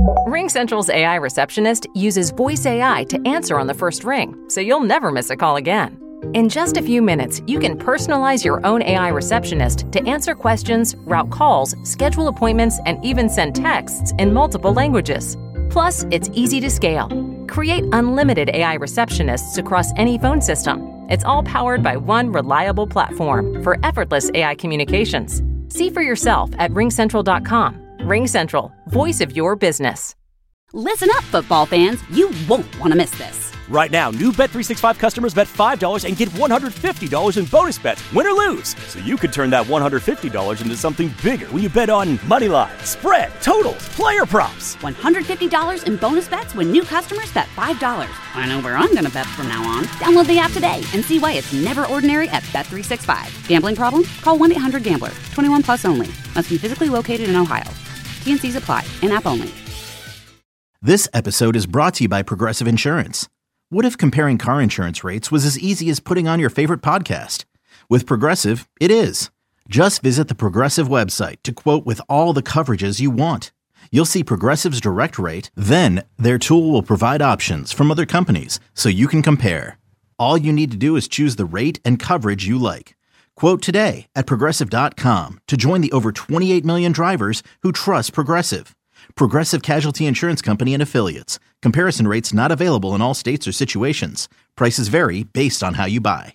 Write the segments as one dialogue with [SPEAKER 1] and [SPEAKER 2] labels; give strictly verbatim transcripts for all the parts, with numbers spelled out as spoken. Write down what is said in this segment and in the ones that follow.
[SPEAKER 1] RingCentral's A I receptionist uses voice A I to answer on the first ring, so you'll never miss a call again. In just a few minutes, you can personalize your own A I receptionist to answer questions, route calls, schedule appointments, and even send texts in multiple languages. Plus, it's easy to scale. Create unlimited A I receptionists across any phone system. It's all powered by one reliable platform for effortless A I communications. See for yourself at ring central dot com. RingCentral, voice of your business.
[SPEAKER 2] Listen up, football fans. You won't want to miss this.
[SPEAKER 3] Right now, new Bet three sixty-five customers bet five dollars and get one hundred fifty dollars in bonus bets, win or lose. So you could turn that one hundred fifty dollars into something bigger when you bet on money line, spread, totals, player props.
[SPEAKER 2] one hundred fifty dollars in bonus bets when new customers bet five dollars. I know where I'm going to bet from now on. Download the app today and see why it's never ordinary at Bet three sixty-five. Gambling problem? Call one eight hundred gambler. twenty-one plus only. Must be physically located in Ohio. T and C's apply. In-app only.
[SPEAKER 4] This episode is brought to you by Progressive Insurance. What if comparing car insurance rates was as easy as putting on your favorite podcast? With Progressive, it is. Just visit the Progressive website to quote with all the coverages you want. You'll see Progressive's direct rate, then their tool will provide options from other companies so you can compare. All you need to do is choose the rate and coverage you like. Quote today at progressive dot com to join the over twenty-eight million drivers who trust Progressive. Progressive Casualty Insurance Company and Affiliates. Comparison rates not available in all states or situations. Prices vary based on how you buy.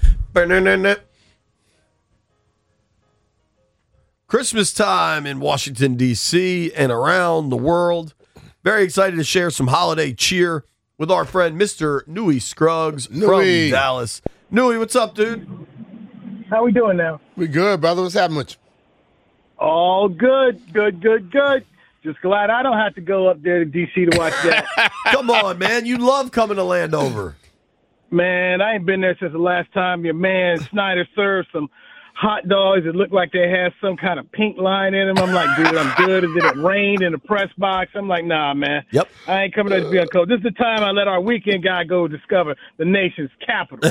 [SPEAKER 5] Christmas time in Washington, D C and around the world. Very excited to share some holiday cheer with our friend Mister Newy Scruggs
[SPEAKER 6] Newy.
[SPEAKER 5] from Dallas. Newy, what's up, dude?
[SPEAKER 7] How we doing now?
[SPEAKER 6] We good, brother. What's happening with you?
[SPEAKER 7] All good, good, good, good. Just glad I don't have to go up there to D C to watch that.
[SPEAKER 5] Come on, man. You love coming to Landover.
[SPEAKER 7] Man, I ain't been there since the last time your man Snyder served some hot dogs that looked like they had some kind of pink line in them. I'm like, dude, I'm good. And then it rained in the press box. I'm like, nah, man.
[SPEAKER 5] Yep.
[SPEAKER 7] I ain't coming to be on cold. This is the time I let our weekend guy go discover the nation's capital.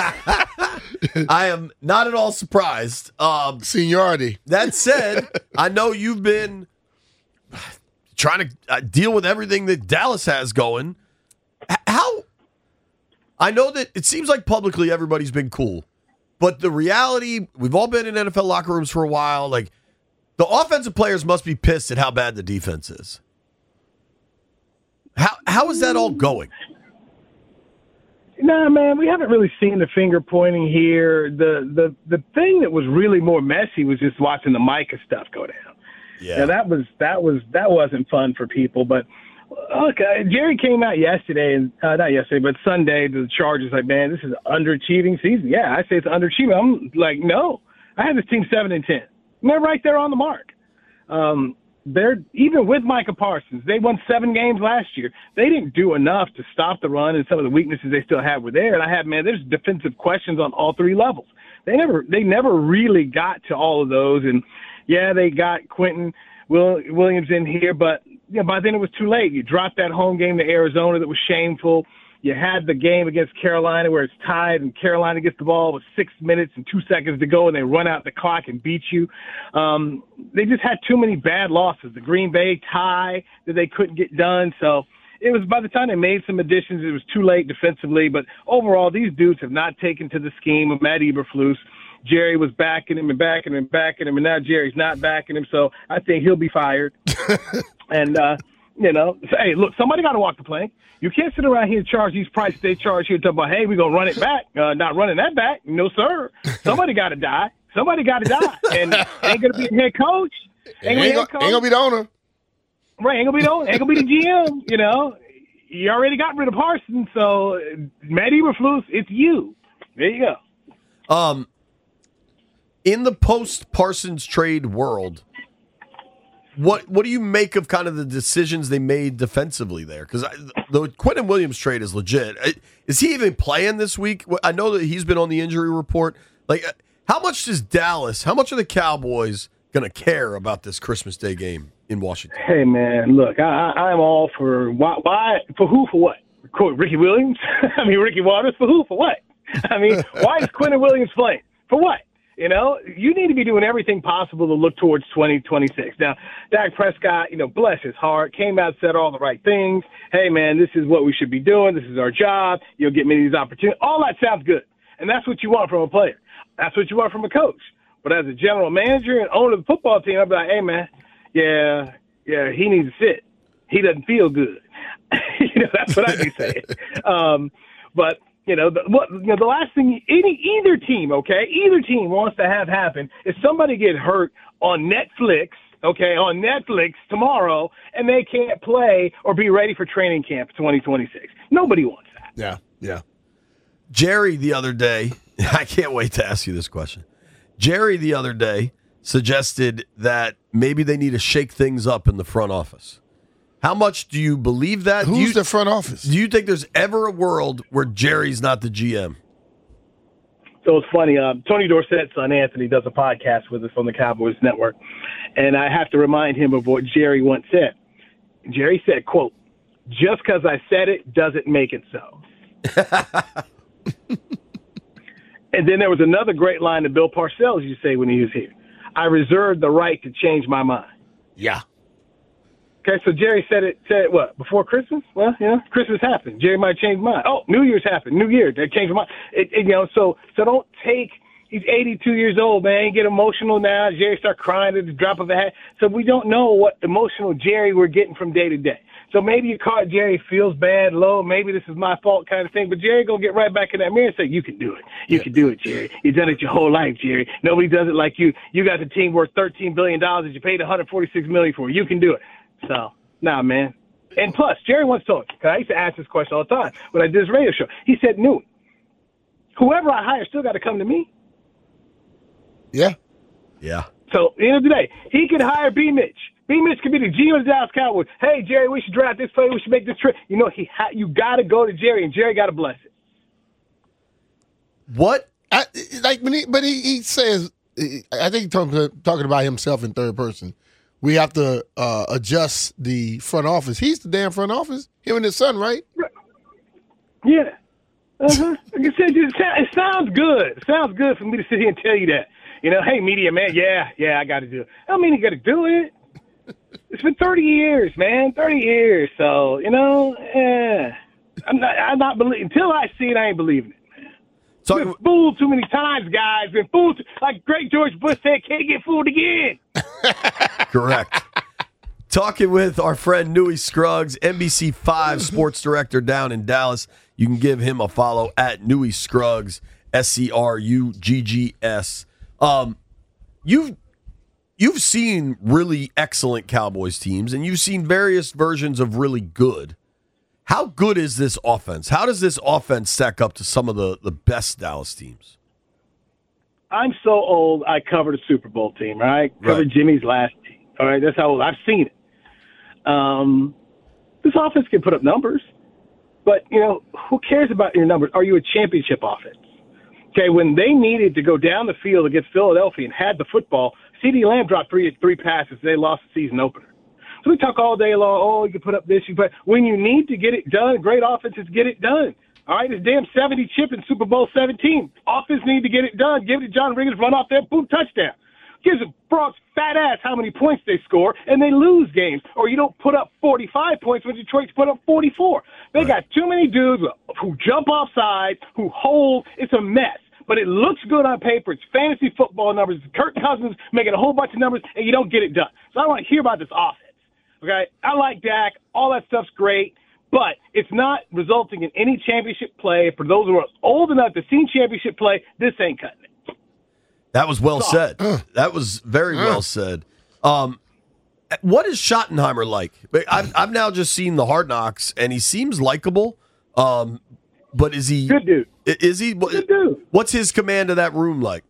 [SPEAKER 5] I am not at all surprised. Um,
[SPEAKER 6] Seniority.
[SPEAKER 5] That said, I know you've been trying to uh, deal with everything that Dallas has going. H- How? I know that it seems like publicly everybody's been cool, but the reality, we've all been in N F L locker rooms for a while. Like, the offensive players must be pissed at how bad the defense is. How How is that all going?
[SPEAKER 7] Nah, man, we haven't really seen the finger pointing here. The the the thing that was really more messy was just watching the Micah stuff go down.
[SPEAKER 5] Yeah,
[SPEAKER 7] Now, that was that was that wasn't fun for people. But look, uh, Jerry came out yesterday, and uh, not yesterday, but Sunday. The Chargers like, man, this is an underachieving season. Yeah, I say it's underachieving. I'm like, no, I have this team seven and ten. And they're right there on the mark. Um, they're even with Micah Parsons. They won seven games last year. They didn't do enough to stop the run, and some of the weaknesses they still have were there. And I have, man, there's defensive questions on all three levels. They never they never really got to all of those. And yeah, they got Quentin Will, Williams in here, but yeah, by then it was too late. You dropped that home game to Arizona that was shameful. You had the game against Carolina where it's tied and Carolina gets the ball with six minutes and two seconds to go and they run out the clock and beat you. Um, they just had too many bad losses. The Green Bay tie that they couldn't get done. So it was by the time they made some additions, it was too late defensively. But overall, these dudes have not taken to the scheme of Matt Eberflus. Jerry was backing him and backing him and backing him, and now Jerry's not backing him. So I think he'll be fired. and, uh, you know, so, hey, look, somebody got to walk the plank. You can't sit around here and charge these prices they charge here and talk about, hey, we're going to run it back. Uh, not running that back. No, sir. Somebody got to die. Somebody got to die. And ain't going to be a head coach.
[SPEAKER 6] Ain't, ain't, gonna, ain't gonna be the owner.
[SPEAKER 7] Right, ain't going to be the owner. Ain't going to be the G M, you know. You already got rid of Parsons, so Matt Eberflus, it's you. There you go.
[SPEAKER 5] Um, in the post-Parsons trade world, What what do you make of kind of the decisions they made defensively there? Because the Quentin Williams trade is legit. Is he even playing this week? I know that he's been on the injury report. Like, how much does Dallas, how much are the Cowboys going to care about this Christmas Day game in Washington?
[SPEAKER 7] Hey, man, look, I, I, I'm all for why, why, for who, for what? Quote, Ricky Williams? I mean, Ricky Waters, for who, for what? I mean, why is Quentin Williams playing? For what? You know, you need to be doing everything possible to look towards twenty twenty-six. Now, Dak Prescott, you know, bless his heart, came out and said all the right things. Hey, man, this is what we should be doing. This is our job. You'll get many of these opportunities. All that sounds good. And that's what you want from a player. That's what you want from a coach. But as a general manager and owner of the football team, I'd be like, hey, man, yeah, yeah, he needs to sit. He doesn't feel good. You know, that's what I'd be saying. Um, but, you know, the, what, you know, the last thing any either team, okay, either team wants to have happen is somebody get hurt on Netflix, okay, on Netflix tomorrow, and they can't play or be ready for training camp twenty twenty-six. Nobody wants that.
[SPEAKER 6] Yeah, yeah.
[SPEAKER 5] Jerry the other day, I can't wait to ask you this question. Jerry the other day suggested that maybe they need to shake things up in the front office. How much do you believe that?
[SPEAKER 6] Who's
[SPEAKER 5] do you,
[SPEAKER 6] the front office?
[SPEAKER 5] Do you think there's ever a world where Jerry's not the G M?
[SPEAKER 7] So it's funny. Um, Tony Dorsett's son, Anthony, does a podcast with us on the Cowboys Network. And I have to remind him of what Jerry once said. Jerry said, quote, just because I said it doesn't make it so. And then there was another great line that Bill Parcells used to say when he was here. I reserve the right to change my mind.
[SPEAKER 6] Yeah.
[SPEAKER 7] Okay, so Jerry said it, said it what, before Christmas? Well, you know, Christmas happened. Jerry might change his mind. Oh, New Year's happened. New Year, they changed my mind. It, it, you know, so so don't take, he's eighty-two years old, man. Get emotional now. Jerry start crying at the drop of a hat. So we don't know what emotional Jerry we're getting from day to day. So maybe you caught Jerry feels bad, low, maybe this is my fault kind of thing. But Jerry going to get right back in that mirror and say, you can do it. You can do it, Jerry. You've done it your whole life, Jerry. Nobody does it like you. You got the team worth thirteen billion dollars that you paid one hundred forty-six million dollars for. You can do it. So, nah, man. And plus, Jerry once told me, because I used to ask this question all the time when I did this radio show. He said, no, whoever I hire still got to come to me.
[SPEAKER 6] Yeah.
[SPEAKER 5] Yeah.
[SPEAKER 7] So, at the end of the day, he could hire B. Mitch. B. Mitch could be the G M of the Dallas Cowboys. Hey, Jerry, we should draft this player. We should make this trade. You know, he ha- you got to go to Jerry, and Jerry got to bless it.
[SPEAKER 5] What?
[SPEAKER 6] I, like when he, but he, he says, I think he's talking, talking about himself in third person. We have to uh, adjust the front office. He's the damn front office. Him and his son, right?
[SPEAKER 7] Right. Yeah. Uh-huh. Like I said, it sounds good. It sounds good for me to sit here and tell you that. You know, hey, media man, yeah, yeah, I got to do it. I don't mean you got to do it. It's been thirty years, man, thirty years. So, you know, eh, I'm not, I'm not believing. Until I see it, I ain't believing it.
[SPEAKER 5] So,
[SPEAKER 7] been fooled too many times, guys. Been fooled. Too, like great George Bush said, can't get fooled again.
[SPEAKER 5] Correct. Talking with our friend Newy Scruggs, N B C five sports director down in Dallas. You can give him a follow at Newy Scruggs, S C R U G G S. Um, you've you've seen really excellent Cowboys teams, and you've seen various versions of really good. How good is this offense? How does this offense stack up to some of the, the best Dallas teams?
[SPEAKER 7] I'm so old, I covered a Super Bowl team, right? Covered
[SPEAKER 5] Right.
[SPEAKER 7] Jimmy's last team. All right, that's how old. I've seen it. Um, this offense can put up numbers, but, you know, who cares about your numbers? Are you a championship offense? Okay, when they needed to go down the field against Philadelphia and had the football, CeeDee Lamb dropped three three passes. They lost the season opener. So we talk all day long, oh, you can put up this, you put, when you need to get it done, great offenses get it done. All right, it's damn seventy chip in Super Bowl seventeen. Offense need to get it done. Give it to John Riggins, run off there, boom, touchdown. Gives the Bronx fat ass how many points they score, and they lose games. Or you don't put up forty-five points when Detroit's put up forty-four. They right. got too many dudes who jump off sides, who hold. It's a mess. But it looks good on paper. It's fantasy football numbers. It's Kirk Cousins making a whole bunch of numbers, and you don't get it done. So I don't want to hear about this offense. Okay, I like Dak. All that stuff's great, but it's not resulting in any championship play. For those who are old enough to see championship play, this ain't cutting it.
[SPEAKER 5] That was well said. Uh, that was very uh. well said. Um, what is Schottenheimer like? I've, I've now just seen the Hard Knocks, and he seems likable. Um, but is he
[SPEAKER 7] good dude?
[SPEAKER 5] Is he
[SPEAKER 7] good dude?
[SPEAKER 5] What's his command of that room like?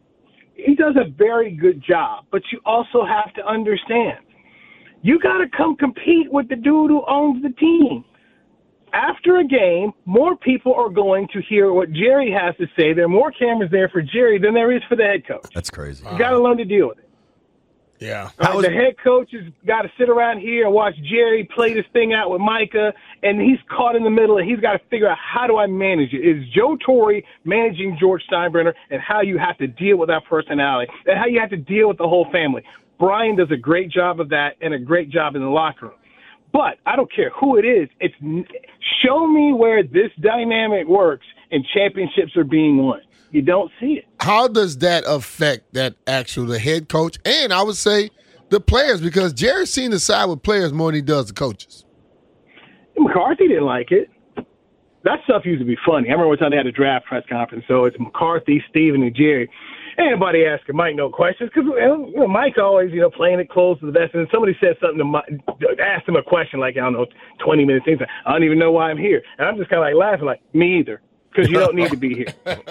[SPEAKER 7] He does a very good job, but you also have to understand. You got to come compete with the dude who owns the team. After a game, more people are going to hear what Jerry has to say. There are more cameras there for Jerry than there is for the head coach.
[SPEAKER 5] That's crazy.
[SPEAKER 7] You got to learn to deal with it.
[SPEAKER 6] Yeah.
[SPEAKER 7] Right,
[SPEAKER 5] was-
[SPEAKER 7] the head coach has got to sit around here and watch Jerry play this thing out with Micah, and he's caught in the middle, and he's got to figure out, how do I manage it? Is Joe Torre managing George Steinbrenner, and how you have to deal with that personality, and how you have to deal with the whole family? Brian does a great job of that and a great job in the locker room. But I don't care who it is. It's show me where this dynamic works and championships are being won. You don't see it.
[SPEAKER 6] How does that affect that actual the head coach and I would say the players? Because Jerry's seen the side with players more than he does the coaches.
[SPEAKER 7] McCarthy didn't like it. That stuff used to be funny. I remember one time they had a draft press conference, so it's McCarthy, Steven, and Jerry. Anybody asking Mike no questions because you know, Mike's always you know playing it close to the vest. And then somebody said something to Mike, asked him a question like I don't know, twenty minutes. He's like, I don't even know why I'm here, and I'm just kind of like laughing like me either because you don't need to be here.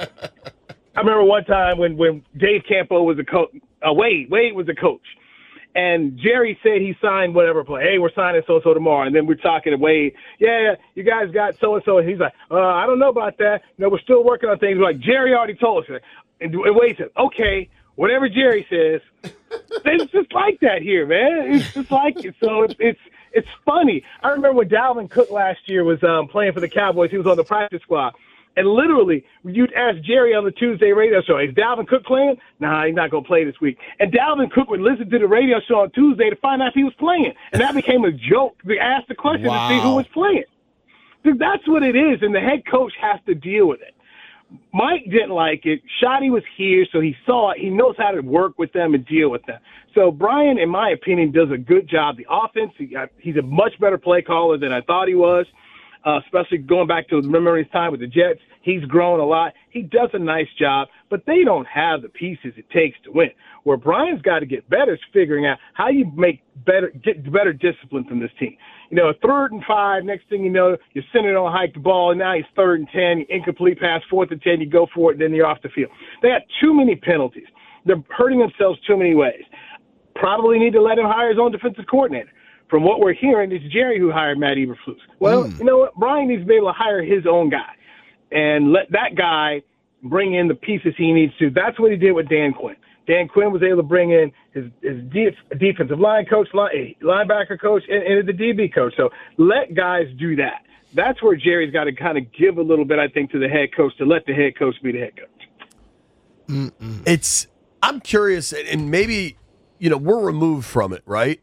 [SPEAKER 7] I remember one time when when Dave Campo was a coach, uh, Wade Wade was a coach. And Jerry said he signed whatever play. Hey, we're signing so-and-so tomorrow. And then we're talking to Wade. Yeah, you guys got so-and-so. And he's like, uh, I don't know about that. No, we're still working on things. We're like, Jerry already told us. And Wade said, okay, whatever Jerry says. It's just like that here, man. It's just like it. So it's it's, it's funny. I remember when Dalvin Cook last year was um, playing for the Cowboys. He was on the practice squad. And literally, you'd ask Jerry on the Tuesday radio show, is Dalvin Cook playing? Nah, he's not going to play this week. And Dalvin Cook would listen to the radio show on Tuesday to find out if he was playing. And that became a joke. They asked the question
[SPEAKER 6] Wow.
[SPEAKER 7] to see who was playing. Dude, that's what it is, and the head coach has to deal with it. Mike didn't like it. Shotty was here, so he saw it. He knows how to work with them and deal with them. So Brian, in my opinion, does a good job. The offense, he got, he's a much better play caller than I thought he was. Uh, especially going back to remembering his time with the Jets. He's grown a lot. He does a nice job, but they don't have the pieces it takes to win. Where Brian's got to get better is figuring out how you make better, get better discipline from this team. You know, third and five, next thing you know, your center don't hike the ball, and now he's third and ten, incomplete pass, fourth and ten, you go for it, and then you're off the field. They got too many penalties. They're hurting themselves too many ways. Probably need to let him hire his own defensive coordinator. From what we're hearing, it's Jerry who hired Matt Eberflus. Well, mm. you know what? Brian needs to be able to hire his own guy and let that guy bring in the pieces he needs to. That's what he did with Dan Quinn. Dan Quinn was able to bring in his, his de- defensive line coach, line, linebacker coach, and, and the D B coach. So let guys do that. That's where Jerry's got to kind of give a little bit, I think, to the head coach to let the head coach be the head coach.
[SPEAKER 5] Mm-mm. It's I'm curious, and maybe, you know, we're removed from it, right?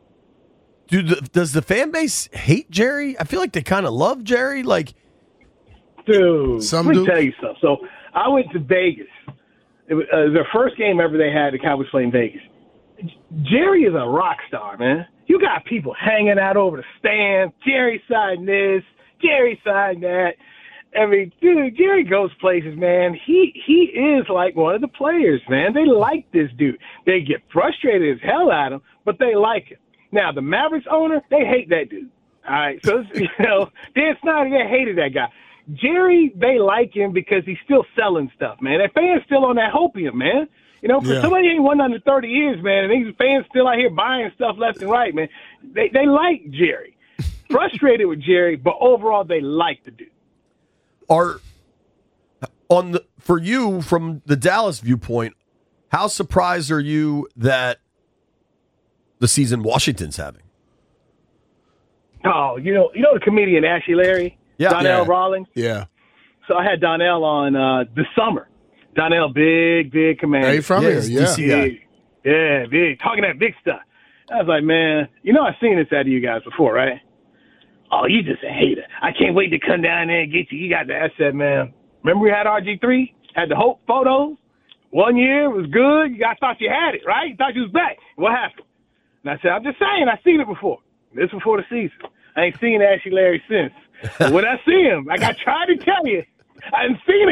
[SPEAKER 5] Do the, does the fan base hate Jerry? I feel like they kind of love Jerry. Like,
[SPEAKER 7] dude,
[SPEAKER 6] some
[SPEAKER 7] let me
[SPEAKER 6] do.
[SPEAKER 7] tell you something. So I went to Vegas. It was uh, their first game ever they had. The Cowboys played in Vegas. Jerry is a rock star, man. You got people hanging out over the stands. Jerry signed this. Jerry signed that. I mean, dude, Jerry goes places, man. He he is like one of the players, man. They like this dude. They get frustrated as hell at him, but they like him. Now, the Mavericks owner, they hate that dude. All right, so, you know, Dan Snyder, they hated that guy. Jerry, they like him because he's still selling stuff, man. Their fans still on that hopium, man. You know, for
[SPEAKER 6] Yeah.
[SPEAKER 7] somebody ain't won under thirty years, man, and these fans still out here buying stuff left and right, man. They they like Jerry. Frustrated with Jerry, but overall they like the dude.
[SPEAKER 5] are on the for you from the Dallas viewpoint, how surprised are you that the season Washington's having?
[SPEAKER 7] Oh, you know, you know the comedian Ashley Larry,
[SPEAKER 5] Yeah.
[SPEAKER 7] Donnell
[SPEAKER 6] Yeah.
[SPEAKER 7] Rawlings.
[SPEAKER 6] Yeah.
[SPEAKER 7] So I had Donnell on uh, this summer. Donnell, big, big commander.
[SPEAKER 6] Hey, from
[SPEAKER 5] Yeah,
[SPEAKER 6] here,
[SPEAKER 5] he's
[SPEAKER 6] yeah.
[SPEAKER 5] D C guy.
[SPEAKER 7] Big. Yeah, big. Talking that big stuff. I was like, man, you know I've seen this out of you guys before, right? Oh, you just a hater. I can't wait to come down there and get you. You got that. I said, man, remember we had R G three? Had the Hope photos? One year, it was good. You guys thought you had it, right? You thought you was back. What happened? And I said, I'm just saying, I've seen it before. This before the season. I ain't seen Ashley Larry since. But when I see him, like I tried to tell you, I hadn't seen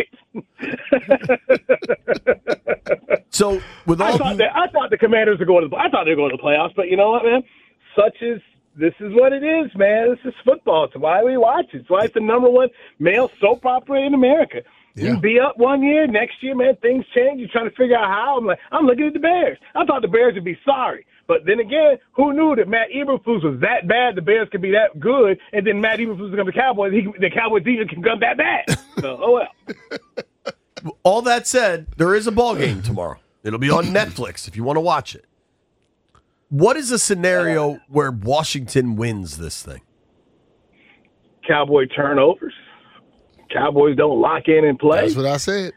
[SPEAKER 7] it.
[SPEAKER 5] So with
[SPEAKER 7] I
[SPEAKER 5] all
[SPEAKER 7] thought that I thought the Commanders were going to. I thought they were going to the playoffs, but you know what, man? Such is this is what it is, man. This is football. It's why we watch it. It's why it's the number one male soap opera in America. You
[SPEAKER 6] Yeah.
[SPEAKER 7] can be up one year, next year, man, things change. You're trying to figure out how. I'm like, I'm looking at the Bears. I thought the Bears would be sorry. But then again, who knew that Matt Eberflus was that bad, the Bears could be that good, and then Matt Eberflus was going to the Cowboys, he, the Cowboys even can come that bad. So, oh well.
[SPEAKER 5] all that said, there is a ball game tomorrow. It'll be on Netflix if you want to watch it. What is a scenario where Washington wins this thing?
[SPEAKER 7] Cowboy turnovers. Cowboys don't lock in and play.
[SPEAKER 6] That's what I said.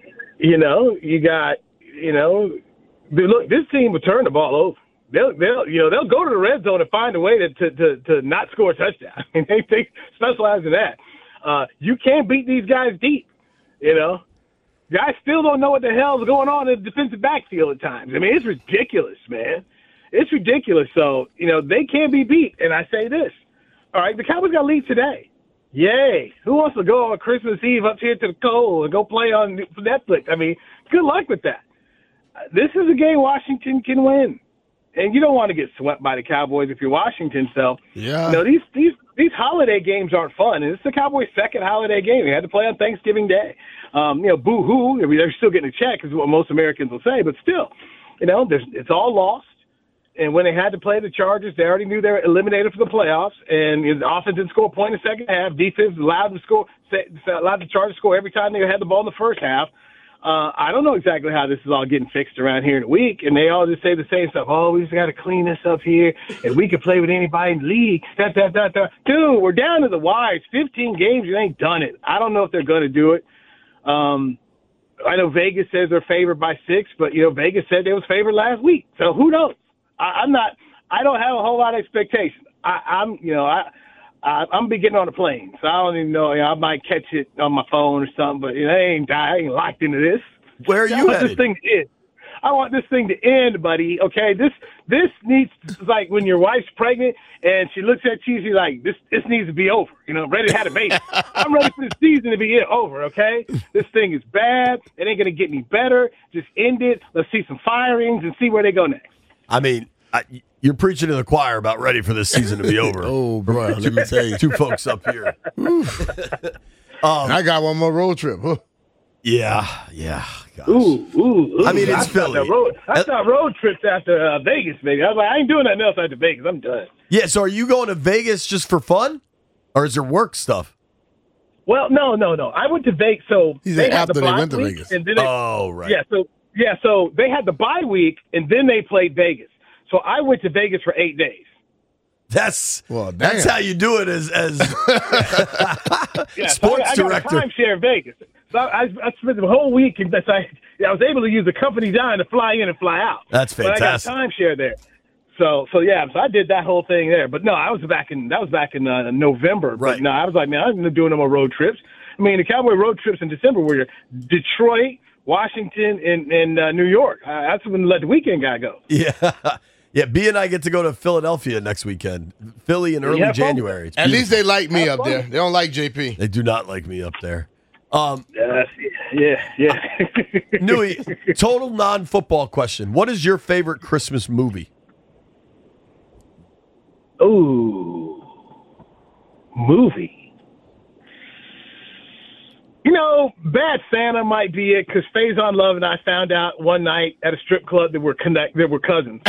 [SPEAKER 7] You know, you got, you know, look, this team will turn the ball over. They'll, they'll, you know, they'll go to the red zone and find a way to to, to, to not score a touchdown. I mean, they, they specialize in that. Uh, you can't beat these guys deep, you know. Guys still don't know what the hell is going on in the defensive backfield at times. I mean, it's ridiculous, man. It's ridiculous. So, you know, they can't be beat. And I say this. All right, the Cowboys got to lead today. Yay. Who wants to go on Christmas Eve up here to the cold and go play on Netflix? I mean, good luck with that. This is a game Washington can win. And you don't want to get swept by the Cowboys if you're Washington. So,
[SPEAKER 6] yeah.
[SPEAKER 7] you know, these, these, these holiday games aren't fun. And it's the Cowboys' second holiday game. They had to play on Thanksgiving Day. Um, you know, boo-hoo. I mean, they're still getting a check is what most Americans will say. But still, you know, there's, it's all lost. And when they had to play the Chargers, they already knew they were eliminated for the playoffs. And the offense didn't score a point in the second half. Defense allowed to score, allowed the Chargers to score every time they had the ball in the first half. Uh, I don't know exactly how this is all getting fixed around here in a week. And they all just say the same stuff. Oh, we just got to clean this up here, and we can play with anybody in the league. Da, da, da, da. Dude, we're down to the wire. It's fifteen games. You ain't done it. I don't know if they're going to do it. Um, I know Vegas says they're favored by six, but, you know, Vegas said they was favored last week. So who knows? I, I'm not. I don't have a whole lot of expectation. I, I'm, you know, I, I, I'm be getting on a plane, so I don't even know. You know, I might catch it on my phone or something, but you know, I ain't, I ain't locked into this.
[SPEAKER 5] Where are
[SPEAKER 7] I
[SPEAKER 5] you
[SPEAKER 7] want
[SPEAKER 5] headed?
[SPEAKER 7] This thing to end. I want this thing to end, buddy. Okay, this this needs to, like when your wife's pregnant and she looks at you, she's like, this this needs to be over. You know, ready to have a baby. I'm ready for the season to be over. Okay, this thing is bad. It ain't gonna get any better. Just end it. Let's see some firings and see where they go next.
[SPEAKER 5] I mean, I, you're preaching to the choir about ready for this season to be over.
[SPEAKER 6] Oh, bro, let me tell you.
[SPEAKER 5] Two folks up here. um,
[SPEAKER 6] I got one more road trip. Huh?
[SPEAKER 5] Yeah, yeah. Gosh.
[SPEAKER 7] Ooh, ooh, ooh.
[SPEAKER 5] I mean, it's
[SPEAKER 7] I
[SPEAKER 5] Philly.
[SPEAKER 7] thought road, I thought road trips after uh, Vegas, baby. I was like, I ain't doing nothing else after Vegas. I'm done.
[SPEAKER 5] Yeah, so are you going to Vegas just for fun? Or is there work stuff?
[SPEAKER 7] Well, no, no, no. I went to Vegas. So
[SPEAKER 6] He
[SPEAKER 7] they
[SPEAKER 6] said
[SPEAKER 7] had
[SPEAKER 6] after
[SPEAKER 7] the
[SPEAKER 6] they
[SPEAKER 7] bye
[SPEAKER 6] went to
[SPEAKER 7] week,
[SPEAKER 6] Vegas.
[SPEAKER 7] and then they,
[SPEAKER 5] Oh, right.
[SPEAKER 7] Yeah, so yeah, so they had the bye week, and then they played Vegas. So I went to Vegas for eight days.
[SPEAKER 5] That's
[SPEAKER 6] Well, damn.
[SPEAKER 5] that's how you do it as as
[SPEAKER 7] Yeah,
[SPEAKER 5] sports
[SPEAKER 7] so I, I
[SPEAKER 5] director.
[SPEAKER 7] got a timeshare in Vegas. So I, I spent the whole week, and I, I was able to use the company dime to fly in and fly out.
[SPEAKER 5] That's
[SPEAKER 7] But
[SPEAKER 5] fantastic.
[SPEAKER 7] I got a timeshare there. So, so yeah, so I did that whole thing there. But no, I was back in that was back in uh, November.
[SPEAKER 5] Right.
[SPEAKER 7] But no, I was like, man, I'm not doing no more road trips. I mean, the Cowboy road trips in December were Detroit, Washington, and, and uh, New York. Uh, that's when let the weekend guy go.
[SPEAKER 5] Yeah. Yeah, B and I get to go to Philadelphia next weekend. Philly in early
[SPEAKER 7] have fun?
[SPEAKER 5] January. It's
[SPEAKER 6] At least
[SPEAKER 5] beautiful.
[SPEAKER 6] they like me
[SPEAKER 7] Have
[SPEAKER 6] up
[SPEAKER 7] fun.
[SPEAKER 6] there. They don't like J P.
[SPEAKER 5] They do not like me up there. Um,
[SPEAKER 7] Uh, yeah, yeah.
[SPEAKER 5] Newey, total non-football question. What is your favorite Christmas movie?
[SPEAKER 7] Ooh, movie. You know, Bad Santa might be it because Faison Love and I found out one night at a strip club that we're connect that we're cousins.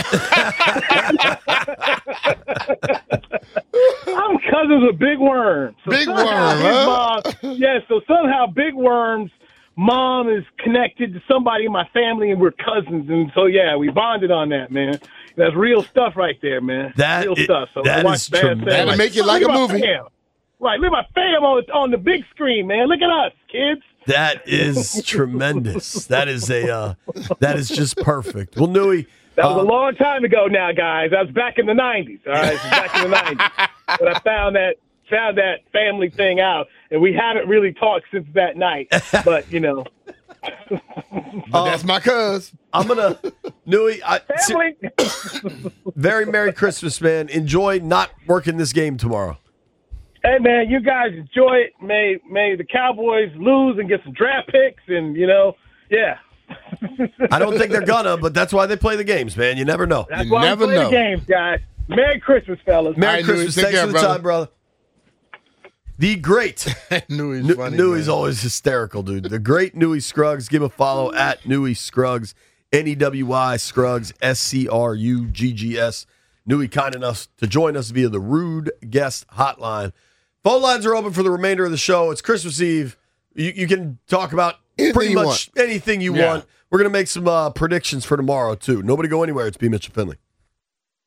[SPEAKER 7] I'm cousins with Big Worm. So
[SPEAKER 6] Big
[SPEAKER 7] somehow
[SPEAKER 6] Worm,
[SPEAKER 7] his
[SPEAKER 6] huh?
[SPEAKER 7] mom- yeah, so somehow Big Worm's mom is connected to somebody in my family, and we're cousins. And so, yeah, we bonded on that, man. That's real stuff right there, man.
[SPEAKER 5] That
[SPEAKER 7] real
[SPEAKER 5] i-
[SPEAKER 7] stuff. So
[SPEAKER 5] that
[SPEAKER 7] I watch
[SPEAKER 5] is
[SPEAKER 7] Bad
[SPEAKER 5] tremendous.
[SPEAKER 7] Santa.
[SPEAKER 6] That'll make it like
[SPEAKER 7] Look
[SPEAKER 6] a
[SPEAKER 7] at my
[SPEAKER 6] movie.
[SPEAKER 7] fam. Right, look at my fam on, on the big screen, man. Look at us, kids.
[SPEAKER 5] That is tremendous. That is a uh, that is just perfect. Well, Newey,
[SPEAKER 7] That was
[SPEAKER 5] uh,
[SPEAKER 7] a long time ago now, guys. That was back in the nineties. All right, it was back in the nineties. But I found that found that family thing out, and we haven't really talked since that night. But you know,
[SPEAKER 6] But that's my cuz.
[SPEAKER 5] I'm gonna Newey. I,
[SPEAKER 7] family.
[SPEAKER 5] very Merry Christmas, man. Enjoy not working this game tomorrow.
[SPEAKER 7] Hey, man, you guys enjoy it. May may the Cowboys lose and get some draft picks, and you know, yeah.
[SPEAKER 5] I don't think they're gonna, but that's why they play the games, man. You never know.
[SPEAKER 7] That's
[SPEAKER 6] You
[SPEAKER 7] why
[SPEAKER 6] never
[SPEAKER 7] we play
[SPEAKER 6] know.
[SPEAKER 7] the games, guys. Merry Christmas, fellas.
[SPEAKER 5] Merry
[SPEAKER 6] All right, Newey,
[SPEAKER 5] Christmas.
[SPEAKER 6] take
[SPEAKER 5] Thanks
[SPEAKER 6] care,
[SPEAKER 5] for the
[SPEAKER 6] brother.
[SPEAKER 5] time, brother. The great
[SPEAKER 6] Knew he's
[SPEAKER 5] New-
[SPEAKER 6] funny.
[SPEAKER 5] Newey's
[SPEAKER 6] man.
[SPEAKER 5] always hysterical, dude. The great Newey Scruggs. Give him a follow at Newey Scruggs. N E W Y Scruggs. S C R U G G S. Newey kind enough to join us via the Rude Guest Hotline. Phone lines are open for the remainder of the show. It's Christmas Eve. You, you can talk about
[SPEAKER 6] Anything
[SPEAKER 5] pretty
[SPEAKER 6] you
[SPEAKER 5] much anything you
[SPEAKER 6] Yeah.
[SPEAKER 5] want. We're going to make some uh, predictions for tomorrow, too. Nobody go anywhere. It's B. Mitchell Finley.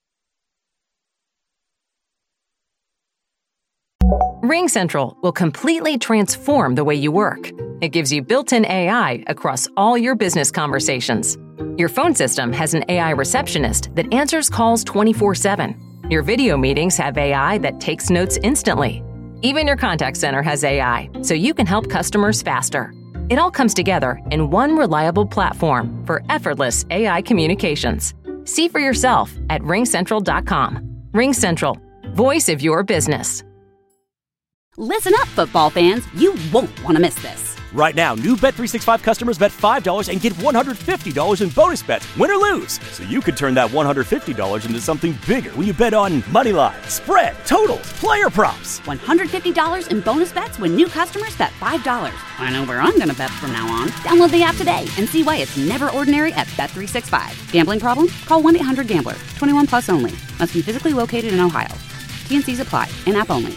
[SPEAKER 1] RingCentral will completely transform the way you work. It gives you built-in A I across all your business conversations. Your phone system has an A I receptionist that answers calls twenty-four seven. Your video meetings have A I that takes notes instantly. Even your contact center has A I, so you can help customers faster. It all comes together in one reliable platform for effortless A I communications. See for yourself at ring central dot com. RingCentral, voice of your business.
[SPEAKER 2] Listen up, football fans. You won't want to miss this.
[SPEAKER 3] Right now, new Bet three sixty-five customers bet five dollars and get one hundred fifty dollars in bonus bets, win or lose. So you could turn that one hundred fifty dollars into something bigger when you bet on money line, spread, totals, player props.
[SPEAKER 2] one hundred fifty dollars in bonus bets when new customers bet five dollars. I know where I'm going to bet from now on. Download the app today and see why it's never ordinary at Bet three sixty-five. Gambling problem? Call one eight hundred gambler. twenty-one plus only. Must be physically located in Ohio. T N Cs apply. In-app only.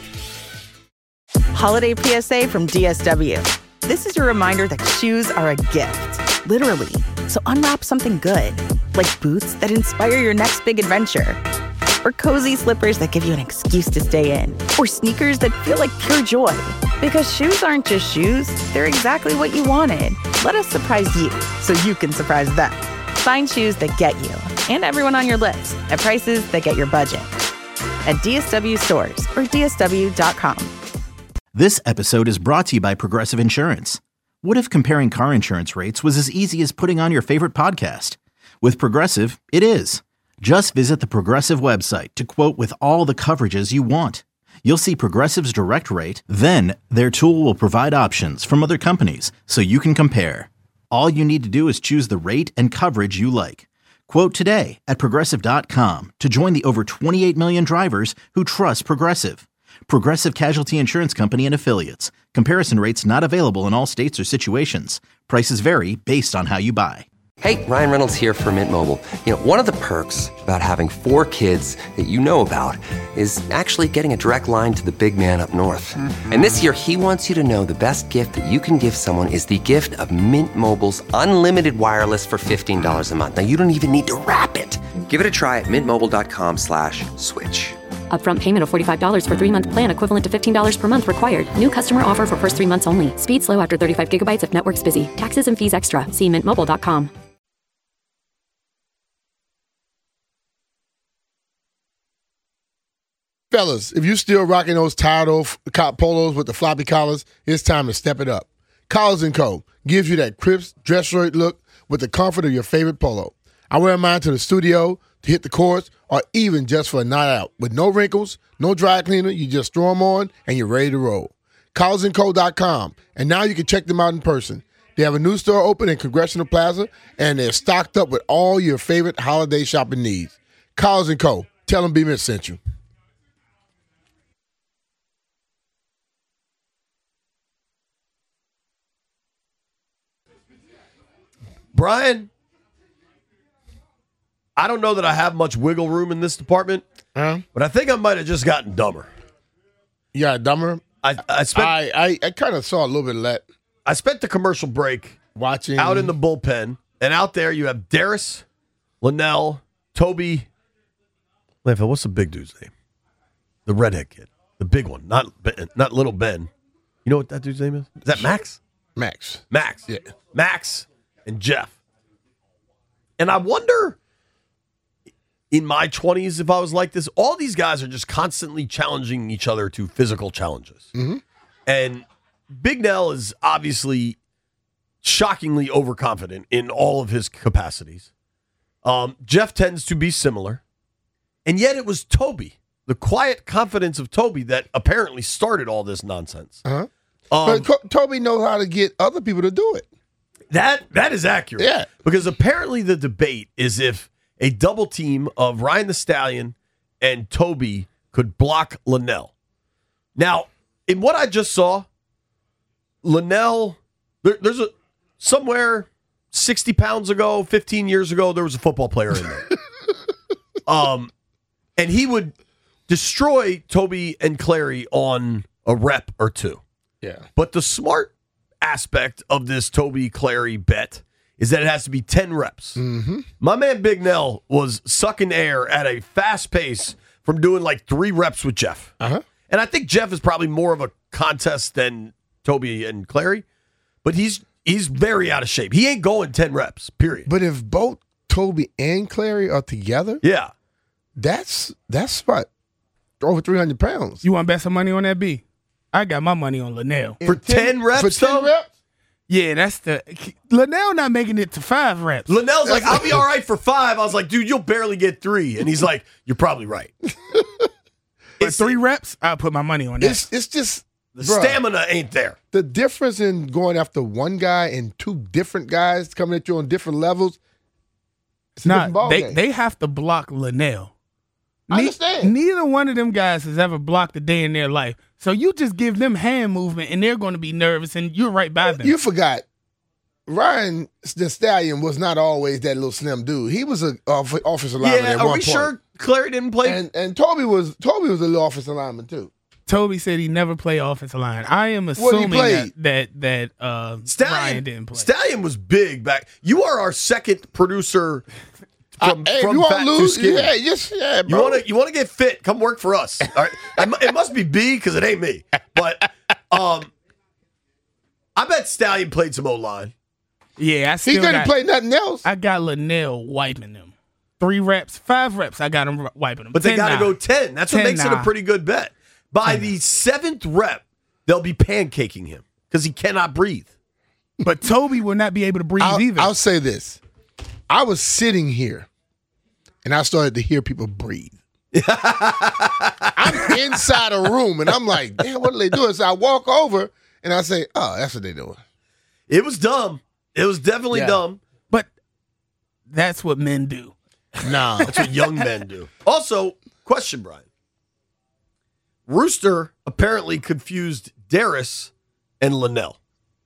[SPEAKER 8] Holiday P S A from D S W. This is your reminder that shoes are a gift, literally. So unwrap something good, like boots that inspire your next big adventure, or cozy slippers that give you an excuse to stay in, or sneakers that feel like pure joy. Because shoes aren't just shoes, they're exactly what you wanted. Let us surprise you so you can surprise them. Find shoes that get you and everyone on your list at prices that get your budget. At D S W stores or D S W dot com.
[SPEAKER 4] This episode is brought to you by Progressive Insurance. What if comparing car insurance rates was as easy as putting on your favorite podcast? With Progressive, it is. Just visit the Progressive website to quote with all the coverages you want. You'll see Progressive's direct rate, then their tool will provide options from other companies so you can compare. All you need to do is choose the rate and coverage you like. Quote today at Progressive dot com to join the over twenty-eight million drivers who trust Progressive. Progressive Casualty Insurance Company and Affiliates. Comparison rates not available in all states or situations. Prices vary based on how you buy.
[SPEAKER 9] Hey, Ryan Reynolds here for Mint Mobile. You know, one of the perks about having four kids that you know about is actually getting a direct line to the big man up north. Mm-hmm. And this year, he wants you to know the best gift that you can give someone is the gift of Mint Mobile's unlimited wireless for fifteen dollars a month. Now, you don't even need to wrap it. Give it a try at mintmobile.com slash switch.
[SPEAKER 10] Upfront payment of forty-five dollars for three-month plan equivalent to fifteen dollars per month required. New customer offer for first three months only. Speed slow after thirty-five gigabytes if network's busy. Taxes and fees extra. See mint mobile dot com.
[SPEAKER 6] Fellas, if you're still rocking those tired old cop polos with the floppy collars, it's time to step it up. Collars and Co. gives you that crisp dress shirt look with the comfort of your favorite polo. I wear mine to the studio, to hit the courts, or even just for a night out. With no wrinkles, no dry cleaner, you just throw them on and you're ready to roll. collars and co dot com, and now you can check them out in person. They have a new store open in Congressional Plaza, and they're stocked up with all your favorite holiday shopping needs. Collars and Co. Tell them B-Mitch sent you.
[SPEAKER 5] Brian, I don't know that I have much wiggle room in this department,
[SPEAKER 6] huh?
[SPEAKER 5] But I think I might have just gotten dumber.
[SPEAKER 6] Yeah, dumber?
[SPEAKER 5] I I spent
[SPEAKER 6] I, I, I kind of saw a little bit of that.
[SPEAKER 5] I spent the commercial break
[SPEAKER 6] watching
[SPEAKER 5] out in the bullpen, and out there you have Darius, Linnell, Toby. Landfill, what's the big dude's name? The redhead kid, the big one, not Ben, not little Ben. You know what that dude's name is? Is that Max?
[SPEAKER 6] Max.
[SPEAKER 5] Max.
[SPEAKER 6] Yeah.
[SPEAKER 5] Max and Jeff. And I wonder, in my twenties, if I was like this, all these guys are just constantly challenging each other to physical challenges.
[SPEAKER 6] Mm-hmm.
[SPEAKER 5] And Big Nell is obviously shockingly overconfident in all of his capacities. Um, Jeff tends to be similar. And yet it was Toby, the quiet confidence of Toby, that apparently started all this nonsense.
[SPEAKER 6] Uh-huh.
[SPEAKER 5] Um,
[SPEAKER 6] but Co- Toby knows how to get other people to do it.
[SPEAKER 5] That That is accurate.
[SPEAKER 6] Yeah.
[SPEAKER 5] Because apparently the debate is if a double team of Ryan the Stallion and Toby could block Linnell. Now, in what I just saw, Linnell, there, there's a somewhere sixty pounds ago, fifteen years ago, there was a football player in there. um, and he would destroy Toby and Clary on a rep or two.
[SPEAKER 6] Yeah.
[SPEAKER 5] But the smart aspect of this Toby Clary bet is that it has to be ten reps.
[SPEAKER 6] Mm-hmm.
[SPEAKER 5] My man Big Nell was sucking air at a fast pace from doing like three reps with Jeff.
[SPEAKER 6] Uh-huh.
[SPEAKER 5] And I think Jeff is probably more of a contest than Toby and Clary, but he's he's very out of shape. He ain't going ten reps, period.
[SPEAKER 6] But if both Toby and Clary are together,
[SPEAKER 5] yeah,
[SPEAKER 6] that's that's what over three hundred pounds.
[SPEAKER 11] You want to bet some money on that, B? I got my money on Linnell.
[SPEAKER 5] For ten, ten reps,
[SPEAKER 6] For ten
[SPEAKER 5] though?
[SPEAKER 6] reps?
[SPEAKER 11] Yeah, that's the Linnell not making it to five reps.
[SPEAKER 5] Linnell's like, I'll be all right for five. I was like, dude, you'll barely get three. And he's like, you're probably right.
[SPEAKER 11] For three reps, I'll put my money on that.
[SPEAKER 6] It's it's just
[SPEAKER 5] The
[SPEAKER 6] bruh,
[SPEAKER 5] stamina ain't there.
[SPEAKER 6] The difference in going after one guy and two different guys coming at you on different levels. It's a
[SPEAKER 11] Nah,
[SPEAKER 6] different ball
[SPEAKER 11] they
[SPEAKER 6] game.
[SPEAKER 11] they have to block Linnell.
[SPEAKER 6] I understand.
[SPEAKER 11] Neither one of them guys has ever blocked a day in their life. So you just give them hand movement, and they're going to be nervous, and you're right by them.
[SPEAKER 6] You forgot. Ryan the Stallion was not always that little slim dude. He was a off- offensive lineman
[SPEAKER 5] Yeah,
[SPEAKER 6] at
[SPEAKER 5] are
[SPEAKER 6] one
[SPEAKER 5] we
[SPEAKER 6] point.
[SPEAKER 5] sure Clary didn't play?
[SPEAKER 6] And and Toby was Toby was a little offensive lineman too.
[SPEAKER 11] Toby said he never played offensive line. I am
[SPEAKER 6] What he
[SPEAKER 11] assuming that
[SPEAKER 6] played?
[SPEAKER 11] that, that uh,
[SPEAKER 5] Stallion,
[SPEAKER 11] Ryan didn't play.
[SPEAKER 5] Stallion was big back. You are our second producer from,
[SPEAKER 6] Uh, hey,
[SPEAKER 5] from
[SPEAKER 6] you want
[SPEAKER 5] fat
[SPEAKER 6] to
[SPEAKER 5] to
[SPEAKER 6] lose?
[SPEAKER 5] skinny.
[SPEAKER 6] Yeah, yes, yeah,
[SPEAKER 5] You
[SPEAKER 6] bro.
[SPEAKER 5] want to you want to get fit? Come work for us. All right? it, mu- it must be B because it ain't me. But um, I bet Stallion played some O line.
[SPEAKER 11] Yeah, I
[SPEAKER 6] He
[SPEAKER 11] still
[SPEAKER 6] couldn't
[SPEAKER 11] got,
[SPEAKER 6] play nothing else.
[SPEAKER 11] I got Linnell wiping them. Three reps, five reps, I got him wiping them.
[SPEAKER 5] But they
[SPEAKER 11] ten
[SPEAKER 5] got to
[SPEAKER 11] now.
[SPEAKER 5] go ten. That's what
[SPEAKER 11] ten
[SPEAKER 5] makes it a
[SPEAKER 11] now.
[SPEAKER 5] pretty good bet. By the seventh rep, they'll be pancaking him because he cannot breathe.
[SPEAKER 11] But Toby will not be able to breathe
[SPEAKER 6] I'll,
[SPEAKER 11] either.
[SPEAKER 6] I'll say this. I was sitting here, and I started to hear people breathe. I'm inside a room, and I'm like, damn, what are they doing? So I walk over, and I say, oh, that's what they're doing.
[SPEAKER 5] It was dumb. It was definitely
[SPEAKER 6] Yeah.
[SPEAKER 5] dumb.
[SPEAKER 11] but that's what men do.
[SPEAKER 6] Nah.
[SPEAKER 5] That's what young men do. Also, question, Brian. Rooster apparently confused Darius and Linnell.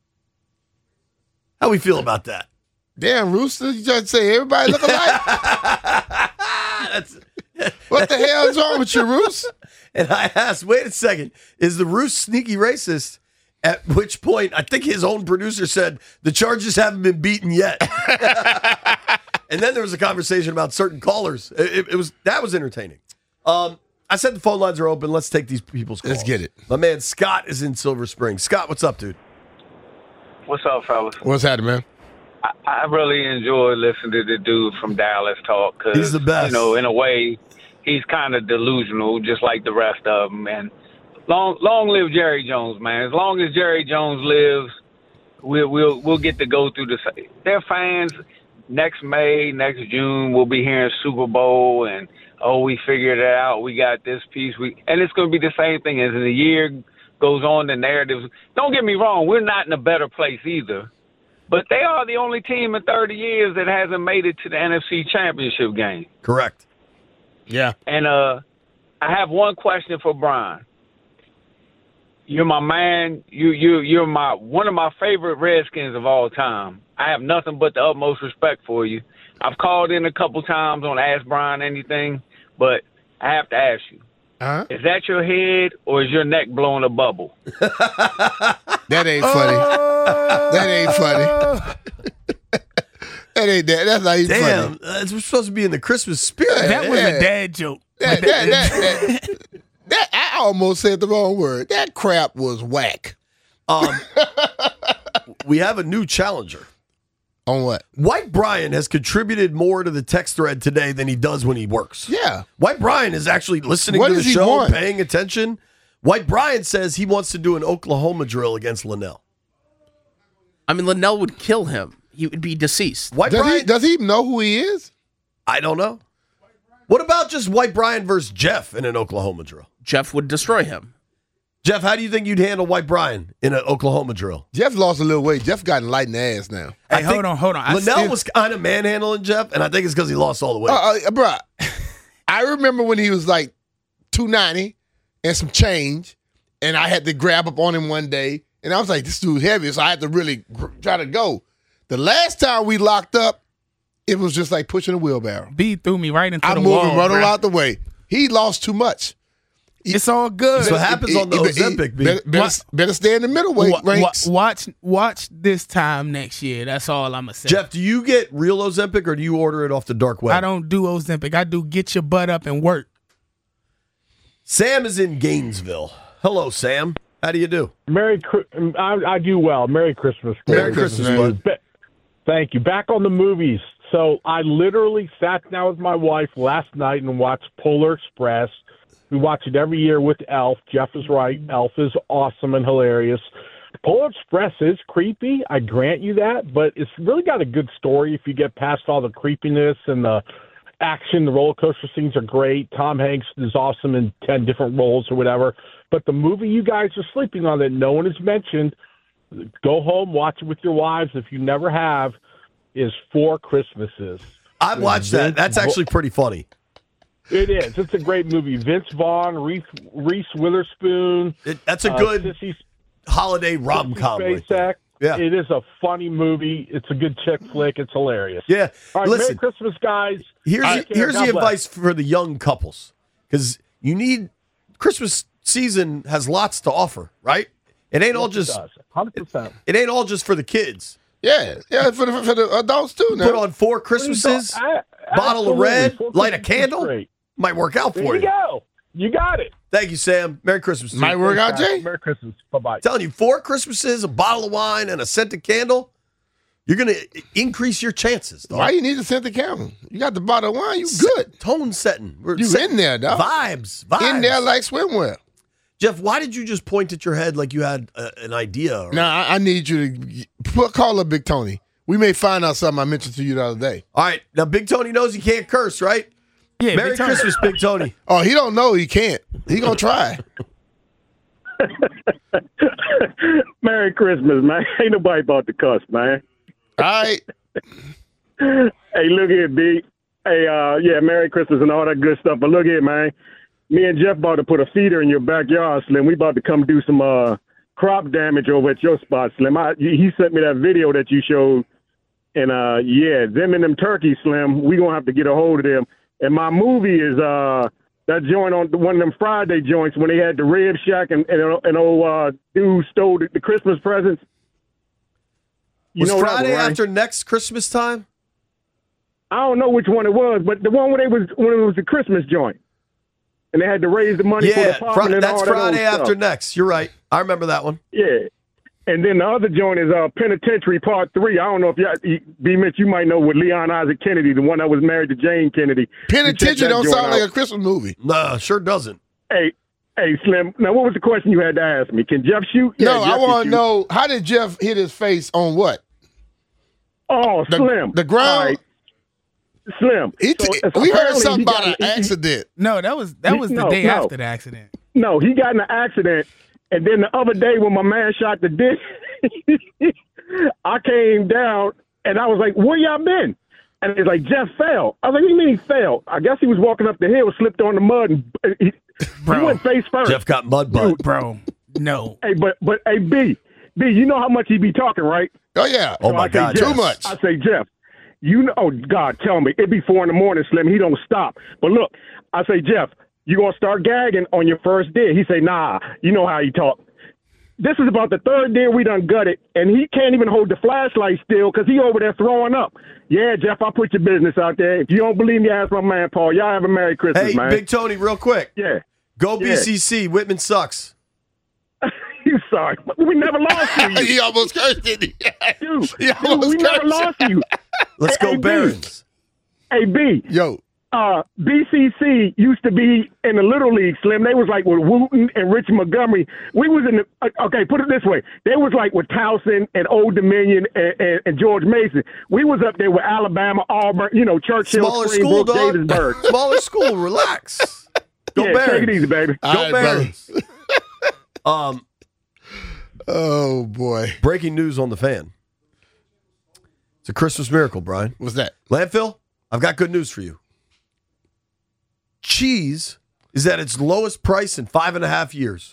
[SPEAKER 5] How we feel about that?
[SPEAKER 6] Damn, Rooster, you trying to say everybody look alike?
[SPEAKER 5] That's,
[SPEAKER 6] What the hell is wrong with you, Roos?
[SPEAKER 5] and I asked, wait a second, is the Roos sneaky racist? At which point, I think his own producer said, the charges haven't been beaten yet. And then there was a conversation about certain callers. It, it- it was that was entertaining. Um, I said the phone lines are open. Let's take these people's calls.
[SPEAKER 6] Let's get it.
[SPEAKER 5] My man Scott is in Silver Spring. Scott, what's up, dude?
[SPEAKER 12] What's up, fellas?
[SPEAKER 6] What's happening, man?
[SPEAKER 12] I, I really enjoy listening to the dude from Dallas talk because
[SPEAKER 5] He's the best.
[SPEAKER 12] You know, in a way, he's kind of delusional, just like the rest of them. And long, long live Jerry Jones, man. As long as Jerry Jones lives, we'll we'll we'll get to go through the. Their fans next May, next June, we'll be hearing Super Bowl and oh, we figured it out. We got this piece. We and it's going to be the same thing as the year goes on. The narratives. Don't get me wrong. We're not in a better place either. But they are the only team in thirty years that hasn't made it to the N F C Championship game.
[SPEAKER 5] Correct.
[SPEAKER 6] Yeah.
[SPEAKER 12] And uh, I have one question for Brian. You're my man. You you you're my one of my favorite Redskins of all time. I have nothing but the utmost respect for you. I've called in a couple times on Ask Brian Anything, but I have to ask you.
[SPEAKER 6] Uh-huh.
[SPEAKER 12] Is that your head or is your neck blowing a bubble?
[SPEAKER 6] That ain't funny. That ain't funny. That ain't that. That's not even
[SPEAKER 5] Damn,
[SPEAKER 6] funny.
[SPEAKER 5] uh, we're supposed to be in the Christmas spirit.
[SPEAKER 11] That was
[SPEAKER 6] yeah.
[SPEAKER 11] a dad joke.
[SPEAKER 6] That, that, that, that, that, I almost said the wrong word. That crap was whack.
[SPEAKER 5] Um, we have a new challenger.
[SPEAKER 6] On what?
[SPEAKER 5] White Brian has contributed more to the text thread today than he does when he works.
[SPEAKER 6] Yeah.
[SPEAKER 5] White Brian is actually listening
[SPEAKER 6] What
[SPEAKER 5] to the
[SPEAKER 6] does he
[SPEAKER 5] show,
[SPEAKER 6] want?
[SPEAKER 5] paying attention. White Brian says he wants to do an Oklahoma drill against Linnell.
[SPEAKER 13] I mean, Linnell would kill him. He would be deceased.
[SPEAKER 5] White
[SPEAKER 6] Does
[SPEAKER 5] Brian,
[SPEAKER 6] he, does he even know who he is?
[SPEAKER 5] I don't know. What about just White Brian versus Jeff in an Oklahoma drill?
[SPEAKER 13] Jeff would destroy him.
[SPEAKER 5] Jeff, how do you think you'd handle White Brian in an Oklahoma drill?
[SPEAKER 6] Jeff lost a little weight. Jeff got light in the ass now.
[SPEAKER 11] Hey, hold on, hold on. I
[SPEAKER 5] Linnell
[SPEAKER 11] still-
[SPEAKER 5] was kind of manhandling Jeff, and I think it's because he lost all the weight.
[SPEAKER 6] Uh, uh, bruh, I remember when he was like two ninety and some change, and I had to grab up on him one day, and I was like, this dude's heavy, so I had to really gr- try to go. The last time we locked up, it was just like pushing a wheelbarrow.
[SPEAKER 11] B threw me right into
[SPEAKER 6] I
[SPEAKER 11] the
[SPEAKER 6] moved
[SPEAKER 11] wall.
[SPEAKER 6] him right
[SPEAKER 11] bruh.
[SPEAKER 6] out the way. He lost too much.
[SPEAKER 11] It's all good.
[SPEAKER 5] That's what happens on the
[SPEAKER 6] He- he-
[SPEAKER 5] Ozempic, B.
[SPEAKER 6] better, better, better stay in the middleweight
[SPEAKER 11] Wa- wa-
[SPEAKER 6] ranks.
[SPEAKER 11] watch, watch this time next year. That's all I'm gonna say.
[SPEAKER 5] Jeff, do you get real Ozempic or do you order it off the dark web?
[SPEAKER 11] I don't do Ozempic. I do get your butt up and work.
[SPEAKER 5] Sam is in Gainesville. Hello, Sam. How do you do?
[SPEAKER 14] Merry, I, I do well. Merry Christmas.
[SPEAKER 5] Merry Christmas, bud.
[SPEAKER 14] Thank you. Back on the movies. So I literally sat down with my wife last night and watched Polar Express. We watch it every year with Elf. Jeff is right. Elf is awesome and hilarious. Polar Express is creepy. I grant you that, but it's really got a good story if you get past all the creepiness and the action. The roller coaster scenes are great. Tom Hanks is awesome in ten different roles or whatever. But the movie you guys are sleeping on that no one has mentioned, go home, watch it with your wives if you never have, is Four Christmases.
[SPEAKER 5] I've watched that. That's actually pretty funny.
[SPEAKER 14] It is. It's a great movie. Vince Vaughn, Reese, Reese Witherspoon.
[SPEAKER 5] It, that's a
[SPEAKER 14] uh,
[SPEAKER 5] good
[SPEAKER 14] Sissy,
[SPEAKER 5] holiday rom-com.
[SPEAKER 14] Sissy
[SPEAKER 5] Right
[SPEAKER 14] Spacek.
[SPEAKER 5] Yeah.
[SPEAKER 14] It is a funny movie. It's a good chick flick. It's hilarious.
[SPEAKER 5] Yeah.
[SPEAKER 14] All right,
[SPEAKER 5] Listen,
[SPEAKER 14] Merry Christmas, guys.
[SPEAKER 5] Here's
[SPEAKER 14] Take
[SPEAKER 5] the,
[SPEAKER 14] care.
[SPEAKER 5] here's
[SPEAKER 14] God
[SPEAKER 5] the
[SPEAKER 14] bless.
[SPEAKER 5] advice for the young couples, because you need Christmas season has lots to offer, right? It ain't
[SPEAKER 14] Yes,
[SPEAKER 5] all
[SPEAKER 14] it
[SPEAKER 5] just
[SPEAKER 14] does. one hundred percent.
[SPEAKER 5] It, it ain't all just for the kids.
[SPEAKER 6] Yeah, yeah, for the, for the adults too. Now.
[SPEAKER 5] Put on Four Christmases,
[SPEAKER 14] I-
[SPEAKER 5] bottle of
[SPEAKER 14] absolutely.
[SPEAKER 5] red,
[SPEAKER 14] Four
[SPEAKER 5] light a
[SPEAKER 14] Christmases is
[SPEAKER 5] candle.
[SPEAKER 14] great.
[SPEAKER 5] Might work out
[SPEAKER 14] There
[SPEAKER 5] for
[SPEAKER 14] you
[SPEAKER 5] you.
[SPEAKER 14] go. You got it.
[SPEAKER 5] Thank you, Sam. Merry Christmas. to
[SPEAKER 6] Might
[SPEAKER 5] you.
[SPEAKER 6] work out, Jay.
[SPEAKER 14] Merry Christmas. Bye-bye.
[SPEAKER 5] Telling you, four Christmases, a bottle of wine, and a scented candle, you're going to increase your chances. Dog.
[SPEAKER 6] Why you need to set the camera? You got the bottle of wine. You good.
[SPEAKER 5] Tone setting. We're
[SPEAKER 6] You
[SPEAKER 5] setting
[SPEAKER 6] in there, dog.
[SPEAKER 5] Vibes. Vibes.
[SPEAKER 6] In there like swimwear.
[SPEAKER 5] Jeff, why did you just point at your head like you had uh, an idea? Or...
[SPEAKER 6] Now I, I need you to put, call up Big Tony. We may find out something I mentioned to you the other day.
[SPEAKER 5] All right. Now, Big Tony knows he can't curse, right?
[SPEAKER 11] Yeah,
[SPEAKER 5] Merry
[SPEAKER 11] Big Tony.
[SPEAKER 5] Christmas, Big Tony.
[SPEAKER 6] Oh, he don't know he can't. He gonna try.
[SPEAKER 14] Merry Christmas, man. Ain't nobody about to cuss, man.
[SPEAKER 6] All right.
[SPEAKER 14] Hey, look here, B. Hey, uh, yeah, Merry Christmas and all that good stuff. But look here, man. Me and Jeff about to put a feeder in your backyard, Slim. We about to come do some uh, crop damage over at your spot, Slim. I, he sent me that video that you showed. And, uh, yeah, them and them turkeys, Slim, we going to have to get a hold of them. And my movie is uh, that joint on one of them Friday joints when they had the Rib Shack and, and an old uh, dude stole the, the Christmas presents. You
[SPEAKER 5] Was
[SPEAKER 14] know that
[SPEAKER 5] Friday
[SPEAKER 14] one, right?
[SPEAKER 5] after next Christmas time?
[SPEAKER 14] I don't know which one it was, but the one where they was when it was the Christmas joint, and they had to raise the money for
[SPEAKER 5] Yeah,
[SPEAKER 14] the
[SPEAKER 5] Fri-
[SPEAKER 14] apartment and
[SPEAKER 5] that's
[SPEAKER 14] all that old
[SPEAKER 5] Friday after
[SPEAKER 14] stuff.
[SPEAKER 5] next. You're right. I remember that one.
[SPEAKER 14] Yeah, and then the other joint is uh, Penitentiary Part Three. I don't know if you, B. Mitch, you might know with Leon Isaac Kennedy, the one that was married to Jane Kennedy.
[SPEAKER 6] Penitentiary don't sound like a Christmas movie.
[SPEAKER 5] No, sure doesn't.
[SPEAKER 14] Hey, hey, Slim. Now, what was the question you had to ask me? Can Jeff shoot? Yeah,
[SPEAKER 6] No,
[SPEAKER 14] Jeff
[SPEAKER 6] I
[SPEAKER 14] can
[SPEAKER 6] want to
[SPEAKER 14] shoot.
[SPEAKER 6] know, how did Jeff hit his face on what?
[SPEAKER 14] Oh,
[SPEAKER 6] The,
[SPEAKER 14] Slim.
[SPEAKER 6] the ground.
[SPEAKER 14] All right. Slim.
[SPEAKER 6] He
[SPEAKER 14] So,
[SPEAKER 6] t-
[SPEAKER 14] so
[SPEAKER 6] we heard
[SPEAKER 14] apparently
[SPEAKER 6] something
[SPEAKER 14] he
[SPEAKER 6] about
[SPEAKER 14] got
[SPEAKER 6] an
[SPEAKER 14] in- he-
[SPEAKER 6] accident.
[SPEAKER 11] No, that was that was the
[SPEAKER 14] No,
[SPEAKER 11] day
[SPEAKER 14] no.
[SPEAKER 11] after the accident.
[SPEAKER 14] No, he got in an accident, and then the other day when my man shot the dick, I came down and I was like, "Where y'all been?" And he's like, "Jeff fell." I was like, "What do you mean he fell?" I guess he was walking up the hill, slipped on the mud, and he, he went face first.
[SPEAKER 5] Jeff got mud butt.
[SPEAKER 11] Bro, no.
[SPEAKER 14] Hey, but but hey, B, B, you know how much he be talking, right?
[SPEAKER 6] Oh, yeah.
[SPEAKER 5] Oh,
[SPEAKER 14] So
[SPEAKER 5] my
[SPEAKER 14] I say,
[SPEAKER 5] God.
[SPEAKER 14] Jeff,
[SPEAKER 6] Too much.
[SPEAKER 14] I say, Jeff, you know, oh, God, tell me. It be four in the morning, Slim. He don't stop. But look, I say, Jeff, you going to start gagging on your first day? He say, nah, you know how he talk. This is about the third day we done gutted, and he can't even hold the flashlight still because he over there throwing up. Yeah, Jeff, I put your business out there. If you don't believe me, ask my man, Paul. Y'all have a Merry Christmas,
[SPEAKER 5] Hey,
[SPEAKER 14] man.
[SPEAKER 5] Big Tony, real quick.
[SPEAKER 14] Yeah.
[SPEAKER 5] Go
[SPEAKER 14] Yeah.
[SPEAKER 5] B C C. Whitman sucks.
[SPEAKER 14] You sorry. We never lost to you.
[SPEAKER 6] He almost cursed, didn't he?
[SPEAKER 14] Dude,
[SPEAKER 6] He
[SPEAKER 14] dude,
[SPEAKER 6] almost
[SPEAKER 14] we never
[SPEAKER 6] cursed.
[SPEAKER 14] lost to you.
[SPEAKER 5] Let's
[SPEAKER 14] Hey,
[SPEAKER 5] go
[SPEAKER 14] hey, B.
[SPEAKER 5] Barons.
[SPEAKER 14] Hey, B.
[SPEAKER 6] Yo.
[SPEAKER 14] Uh, B C C used to be in the Little League, Slim. They was like with Wooten and Richie Montgomery. We was in the, uh, okay, put it this way. They was like with Towson and Old Dominion and, and, and George Mason. We was up there with Alabama, Auburn, you know, Churchill,
[SPEAKER 5] Smaller school,
[SPEAKER 14] Springbrook,
[SPEAKER 5] dog.
[SPEAKER 14] Davisburg.
[SPEAKER 5] Smaller school. Relax. Go
[SPEAKER 14] Yeah,
[SPEAKER 5] Barons.
[SPEAKER 14] take it easy, baby.
[SPEAKER 5] Go
[SPEAKER 6] All right,
[SPEAKER 5] Barons. um,
[SPEAKER 6] Oh, boy.
[SPEAKER 5] breaking news on the fan. It's a Christmas miracle, Brian.
[SPEAKER 6] What's that?
[SPEAKER 5] Landfill, I've got good news for you. Cheese is at its lowest price in five and a half years.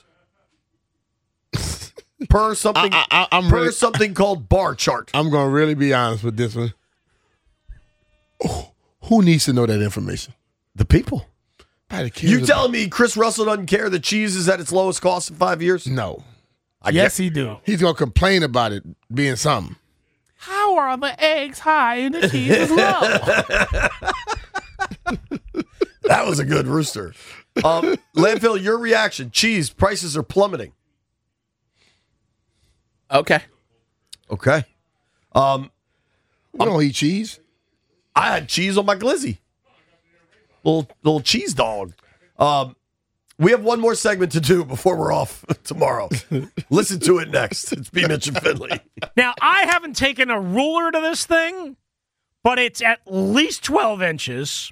[SPEAKER 5] Per something,
[SPEAKER 6] I, I, I'm
[SPEAKER 5] per
[SPEAKER 6] really,
[SPEAKER 5] something called Bar Chart.
[SPEAKER 6] I'm going to really be honest with this one. Oh, who needs to know that information?
[SPEAKER 5] The people.
[SPEAKER 6] By the kids
[SPEAKER 5] You
[SPEAKER 6] about-
[SPEAKER 5] telling me Chris Russell doesn't care that cheese is at its lowest cost in five years?
[SPEAKER 6] No.
[SPEAKER 5] I
[SPEAKER 11] Yes,
[SPEAKER 5] get-
[SPEAKER 11] he do.
[SPEAKER 6] He's going to complain about it being something.
[SPEAKER 11] How are the eggs high and the cheese is low?
[SPEAKER 5] That was a good rooster. Um, Landfill, your reaction. Cheese prices are plummeting.
[SPEAKER 13] Okay.
[SPEAKER 5] Okay. Um,
[SPEAKER 6] I don't eat cheese.
[SPEAKER 5] I had cheese on my glizzy. Little little cheese dog. Um, we have one more segment to do before we're off tomorrow. Listen to it next. It's B. Mitch and Finley.
[SPEAKER 15] Now, I haven't taken a ruler to this thing, but it's at least twelve inches.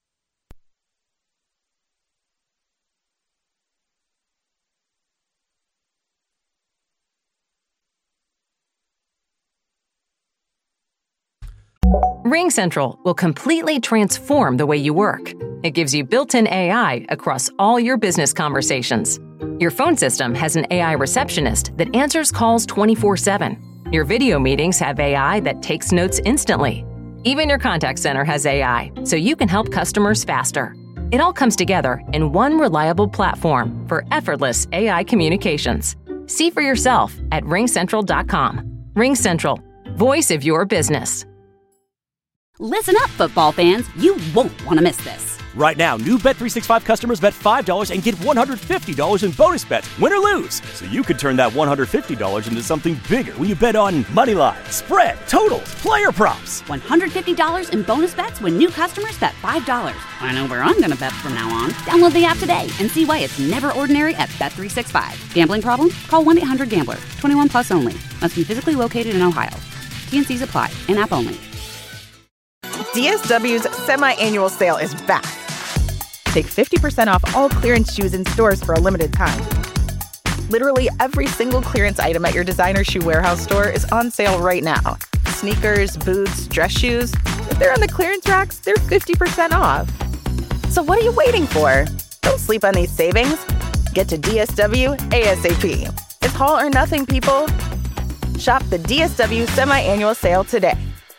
[SPEAKER 1] RingCentral will completely transform the way you work. It gives you built-in A I across all your business conversations. Your phone system has an A I receptionist that answers calls twenty-four seven. Your video meetings have A I that takes notes instantly. Even your contact center has A I, so you can help customers faster. It all comes together in one reliable platform for effortless A I communications. See for yourself at ring central dot com. RingCentral, voice of your business.
[SPEAKER 2] Listen up, football fans. You won't want to miss this.
[SPEAKER 3] Right now, new Bet three sixty-five customers bet five dollars and get one hundred fifty dollars in bonus bets, win or lose. So you could turn that one hundred fifty dollars into something bigger when you bet on money line, spread, totals, player props.
[SPEAKER 2] one hundred fifty dollars in bonus bets when new customers bet five dollars. I know where I'm going to bet from now on. Download the app today and see why it's never ordinary at Bet three sixty-five. Gambling problem? Call one eight hundred gambler. twenty-one plus only. Must be physically located in Ohio. T N Cs apply. In-app only.
[SPEAKER 8] D S W's semi-annual sale is back. Take fifty percent off all clearance shoes in stores for a limited time. Literally every single clearance item at your designer shoe warehouse store is on sale right now. Sneakers, boots, dress shoes. If they're on the clearance racks, they're fifty percent off. So what are you waiting for? Don't sleep on these savings. Get to D S W ASAP. It's all or nothing, people. Shop the D S W semi-annual sale today.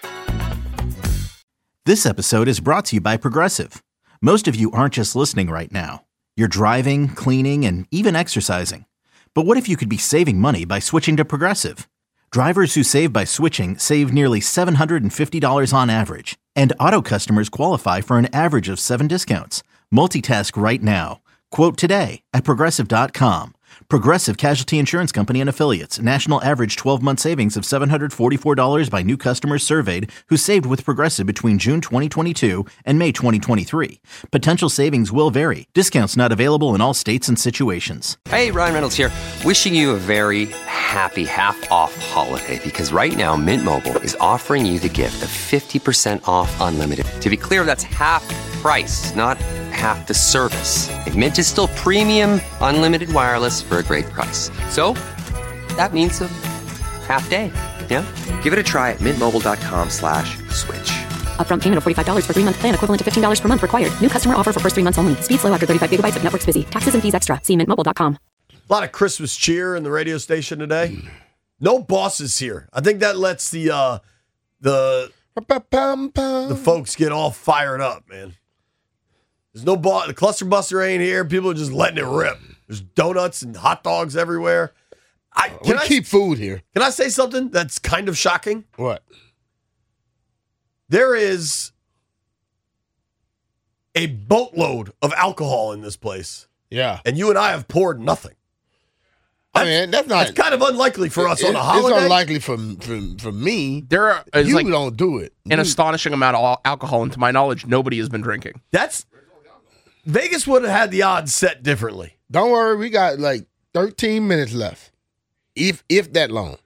[SPEAKER 4] This episode is brought to you by Progressive. Most of you aren't just listening right now. You're driving, cleaning, and even exercising. But what if you could be saving money by switching to Progressive? Drivers who save by switching save nearly seven hundred fifty dollars on average. And auto customers qualify for an average of seven discounts. Multitask right now. Quote today at Progressive dot com. Progressive Casualty Insurance Company and Affiliates. National average twelve-month savings of seven hundred forty-four dollars by new customers surveyed who saved with Progressive between June twenty twenty-two and May twenty twenty-three. Potential savings will vary. Discounts not available in all states and situations.
[SPEAKER 9] Hey, Ryan Reynolds here. Wishing you a very happy half-off holiday because right now Mint Mobile is offering you the gift of fifty percent off unlimited. To be clear, that's half price, not half the service. And Mint is still premium unlimited wireless for a great price. So that means a half day. Yeah? Give it a try at mintmobile.com slash switch.
[SPEAKER 10] Upfront payment of forty-five dollars for three-month plan equivalent to fifteen dollars per month required. New customer offer for first three months only. Speed slow after thirty-five gigabytes if network's busy. Taxes and fees extra. See mint mobile dot com.
[SPEAKER 5] A lot of Christmas cheer in the radio station today. No bosses here. I think that lets the uh, the the folks get all fired up, man. There's no boss. The cluster buster ain't here. People are just letting it rip. There's donuts and hot dogs everywhere. I
[SPEAKER 6] we
[SPEAKER 5] can I,
[SPEAKER 6] keep food here.
[SPEAKER 5] Can I say something that's kind of shocking?
[SPEAKER 6] What?
[SPEAKER 5] There is a boatload of alcohol in this place.
[SPEAKER 6] Yeah.
[SPEAKER 5] And you and I have poured nothing.
[SPEAKER 6] I mean, that's not.
[SPEAKER 5] That's kind of unlikely for us
[SPEAKER 6] it,
[SPEAKER 5] on a holiday.
[SPEAKER 6] It's unlikely for, for, for me.
[SPEAKER 13] There are,
[SPEAKER 6] you
[SPEAKER 13] like
[SPEAKER 6] don't do it.
[SPEAKER 13] An astonishing amount of al- alcohol, and to my knowledge, nobody has been drinking.
[SPEAKER 5] That's Vegas would have had the odds set differently.
[SPEAKER 6] Don't worry, we got like thirteen minutes left, if if that long.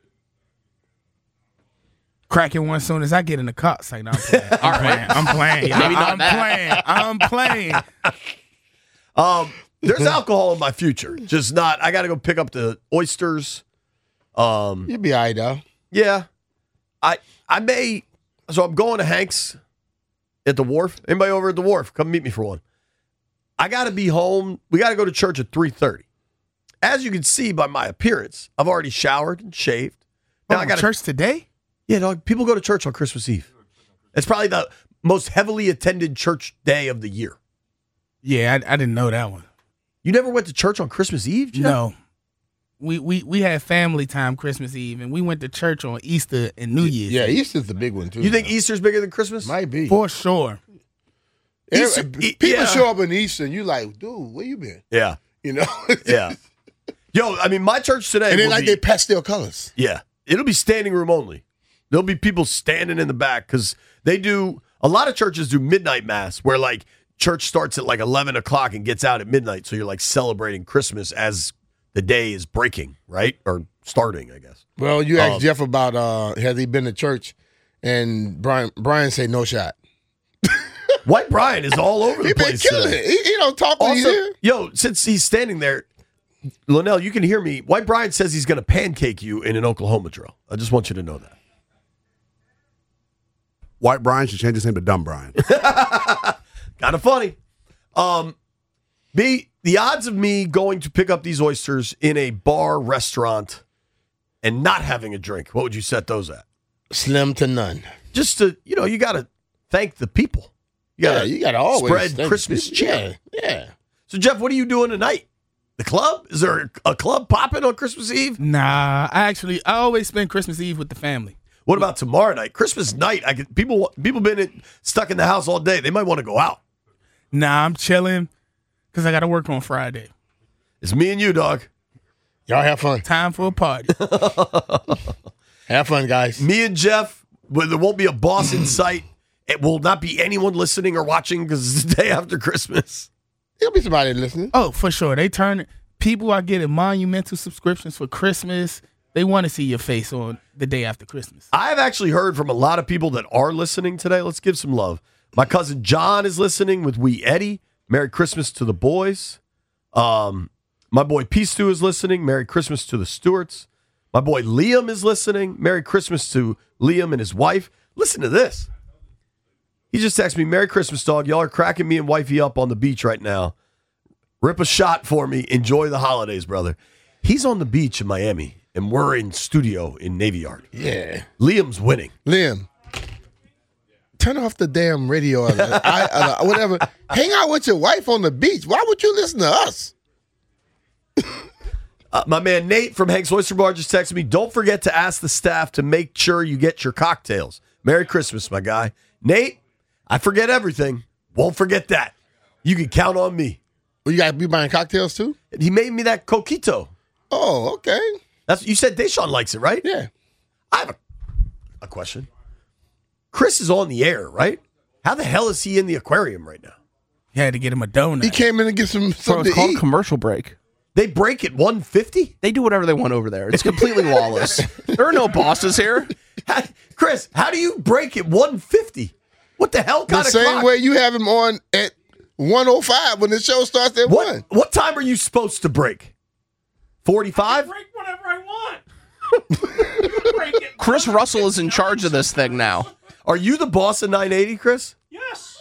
[SPEAKER 11] Cracking one soon as I get in the cups. Like, no, I'm playing. I'm playing. I'm playing.
[SPEAKER 13] Maybe not
[SPEAKER 11] I'm
[SPEAKER 13] that.
[SPEAKER 11] playing. I'm playing.
[SPEAKER 5] Um, there's alcohol in my future, just not. I got to go pick up the oysters. Um,
[SPEAKER 6] You'll be all right, though.
[SPEAKER 5] Yeah, I I may. So I'm going to Hank's at the wharf. Anybody over at the wharf? Come meet me for one. I got to be home. We got to go to church at three thirty. As you can see by my appearance, I've already showered and shaved. Now
[SPEAKER 11] oh,
[SPEAKER 5] I got
[SPEAKER 11] church today.
[SPEAKER 5] Yeah, dog. People go to church on Christmas Eve. It's probably the most heavily attended church day of the year.
[SPEAKER 11] Yeah, I, I didn't know that one.
[SPEAKER 5] You never went to church on Christmas Eve, Jeff?
[SPEAKER 11] No. We, we we had family time Christmas Eve, and we went to church on Easter and New Year's.
[SPEAKER 6] Yeah, Easter's the big one, too.
[SPEAKER 5] You think Easter's bigger than Christmas?
[SPEAKER 6] Might be.
[SPEAKER 11] For sure.
[SPEAKER 6] Every-
[SPEAKER 5] Easter- e-
[SPEAKER 6] people
[SPEAKER 5] yeah.
[SPEAKER 6] show up in Easter, and you like, dude, where you been?
[SPEAKER 5] Yeah.
[SPEAKER 6] You know?
[SPEAKER 5] Yeah. Yo, I mean, my church today.
[SPEAKER 6] And they
[SPEAKER 5] will
[SPEAKER 6] like
[SPEAKER 5] be,
[SPEAKER 6] their pastel colors.
[SPEAKER 5] Yeah. It'll be standing room only. There'll be people standing in the back because they do, a lot of churches do midnight mass where like church starts at like eleven o'clock and gets out at midnight. So you're like celebrating Christmas as the day is breaking, right? Or starting, I guess.
[SPEAKER 6] Well, you asked
[SPEAKER 5] Um,
[SPEAKER 6] Jeff about uh, has he been to church, and Brian Brian said no shot.
[SPEAKER 5] White Brian is all over the
[SPEAKER 6] He been
[SPEAKER 5] place.
[SPEAKER 6] killing
[SPEAKER 5] today.
[SPEAKER 6] it. He, he don't talk when he's
[SPEAKER 5] Also,
[SPEAKER 6] here.
[SPEAKER 5] yo, since he's standing there, Linnell, you can hear me. White Brian says he's going to pancake you in an Oklahoma drill. I just want you to know that.
[SPEAKER 16] White Brian should change his name to Dumb Brian.
[SPEAKER 5] Kind of funny. Um, B, the odds of me going to pick up these oysters in a bar, restaurant, and not having a drink, what would you set those at?
[SPEAKER 6] Slim to none.
[SPEAKER 5] Just to, you know, you got to thank the people. You gotta
[SPEAKER 6] Yeah, you gotta always
[SPEAKER 5] spread
[SPEAKER 6] thank
[SPEAKER 5] Christmas
[SPEAKER 6] people.
[SPEAKER 5] cheer.
[SPEAKER 6] Yeah, yeah.
[SPEAKER 5] So, Jeff, what are you doing tonight? The club? Is there a club popping on Christmas Eve?
[SPEAKER 11] Nah, I actually I always spend Christmas Eve with the family.
[SPEAKER 5] What about tomorrow night? Christmas night, I could, people people been in, stuck in the house all day. They might want to go out.
[SPEAKER 11] Nah, I'm chilling because I got to work on Friday.
[SPEAKER 5] It's me and you, dog.
[SPEAKER 6] Y'all have fun.
[SPEAKER 11] Time for a party.
[SPEAKER 6] Have fun, guys.
[SPEAKER 5] Me and Jeff, well, there won't be a boss in sight. It will not be anyone listening or watching because it's the day after Christmas.
[SPEAKER 6] There'll be somebody listening.
[SPEAKER 11] Oh, for sure. They turn people are getting monumental subscriptions for Christmas. They want to see your face on the day after Christmas.
[SPEAKER 5] I've actually heard from a lot of people that are listening today. Let's give some love. My cousin John is listening with Wee Eddie. Merry Christmas to the boys. Um, my boy P-Stu is listening. Merry Christmas to the Stewarts. My boy Liam is listening. Merry Christmas to Liam and his wife. Listen to this. He just texted me, Merry Christmas, dog. Y'all are cracking me and wifey up on the beach right now. Rip a shot for me. Enjoy the holidays, brother. He's on the beach in Miami, and we're in studio in Navy Yard.
[SPEAKER 6] Yeah.
[SPEAKER 5] Liam's winning.
[SPEAKER 6] Liam, turn off the damn radio or the, I, uh, whatever. Hang out with your wife on the beach. Why would you listen to us?
[SPEAKER 5] Uh, my man Nate from Hank's Oyster Bar just texted me, don't forget to ask the staff to make sure you get your cocktails. Merry Christmas, my guy. Nate, I forget everything. Won't forget that. You can count on me.
[SPEAKER 6] Well, you got to be buying cocktails too?
[SPEAKER 5] He made me that coquito.
[SPEAKER 6] Oh, okay.
[SPEAKER 5] That's you said Deshaun likes it, right?
[SPEAKER 6] Yeah.
[SPEAKER 5] I have a, a question. Chris is on the air, right? How the hell is he in the aquarium right now?
[SPEAKER 11] You had to get him a donut.
[SPEAKER 6] He came in and get some
[SPEAKER 13] Bro,
[SPEAKER 6] something
[SPEAKER 13] it's
[SPEAKER 6] to
[SPEAKER 13] called
[SPEAKER 6] eat.
[SPEAKER 13] commercial break.
[SPEAKER 5] They break at one fifty?
[SPEAKER 13] They do whatever they want over there. It's completely lawless. There are no bosses here.
[SPEAKER 5] How, Chris, how do you break at one fifty? What the hell
[SPEAKER 6] The
[SPEAKER 5] kind of
[SPEAKER 6] same
[SPEAKER 5] clock?
[SPEAKER 6] way you have him on at one oh five when the show starts at
[SPEAKER 5] What,
[SPEAKER 6] one.
[SPEAKER 5] what time are you supposed to break? forty-five?
[SPEAKER 15] Break whatever I want.
[SPEAKER 13] Chris Russell is in charge of this thing now.
[SPEAKER 5] Are you the boss of nine eighty, Chris?
[SPEAKER 15] Yes.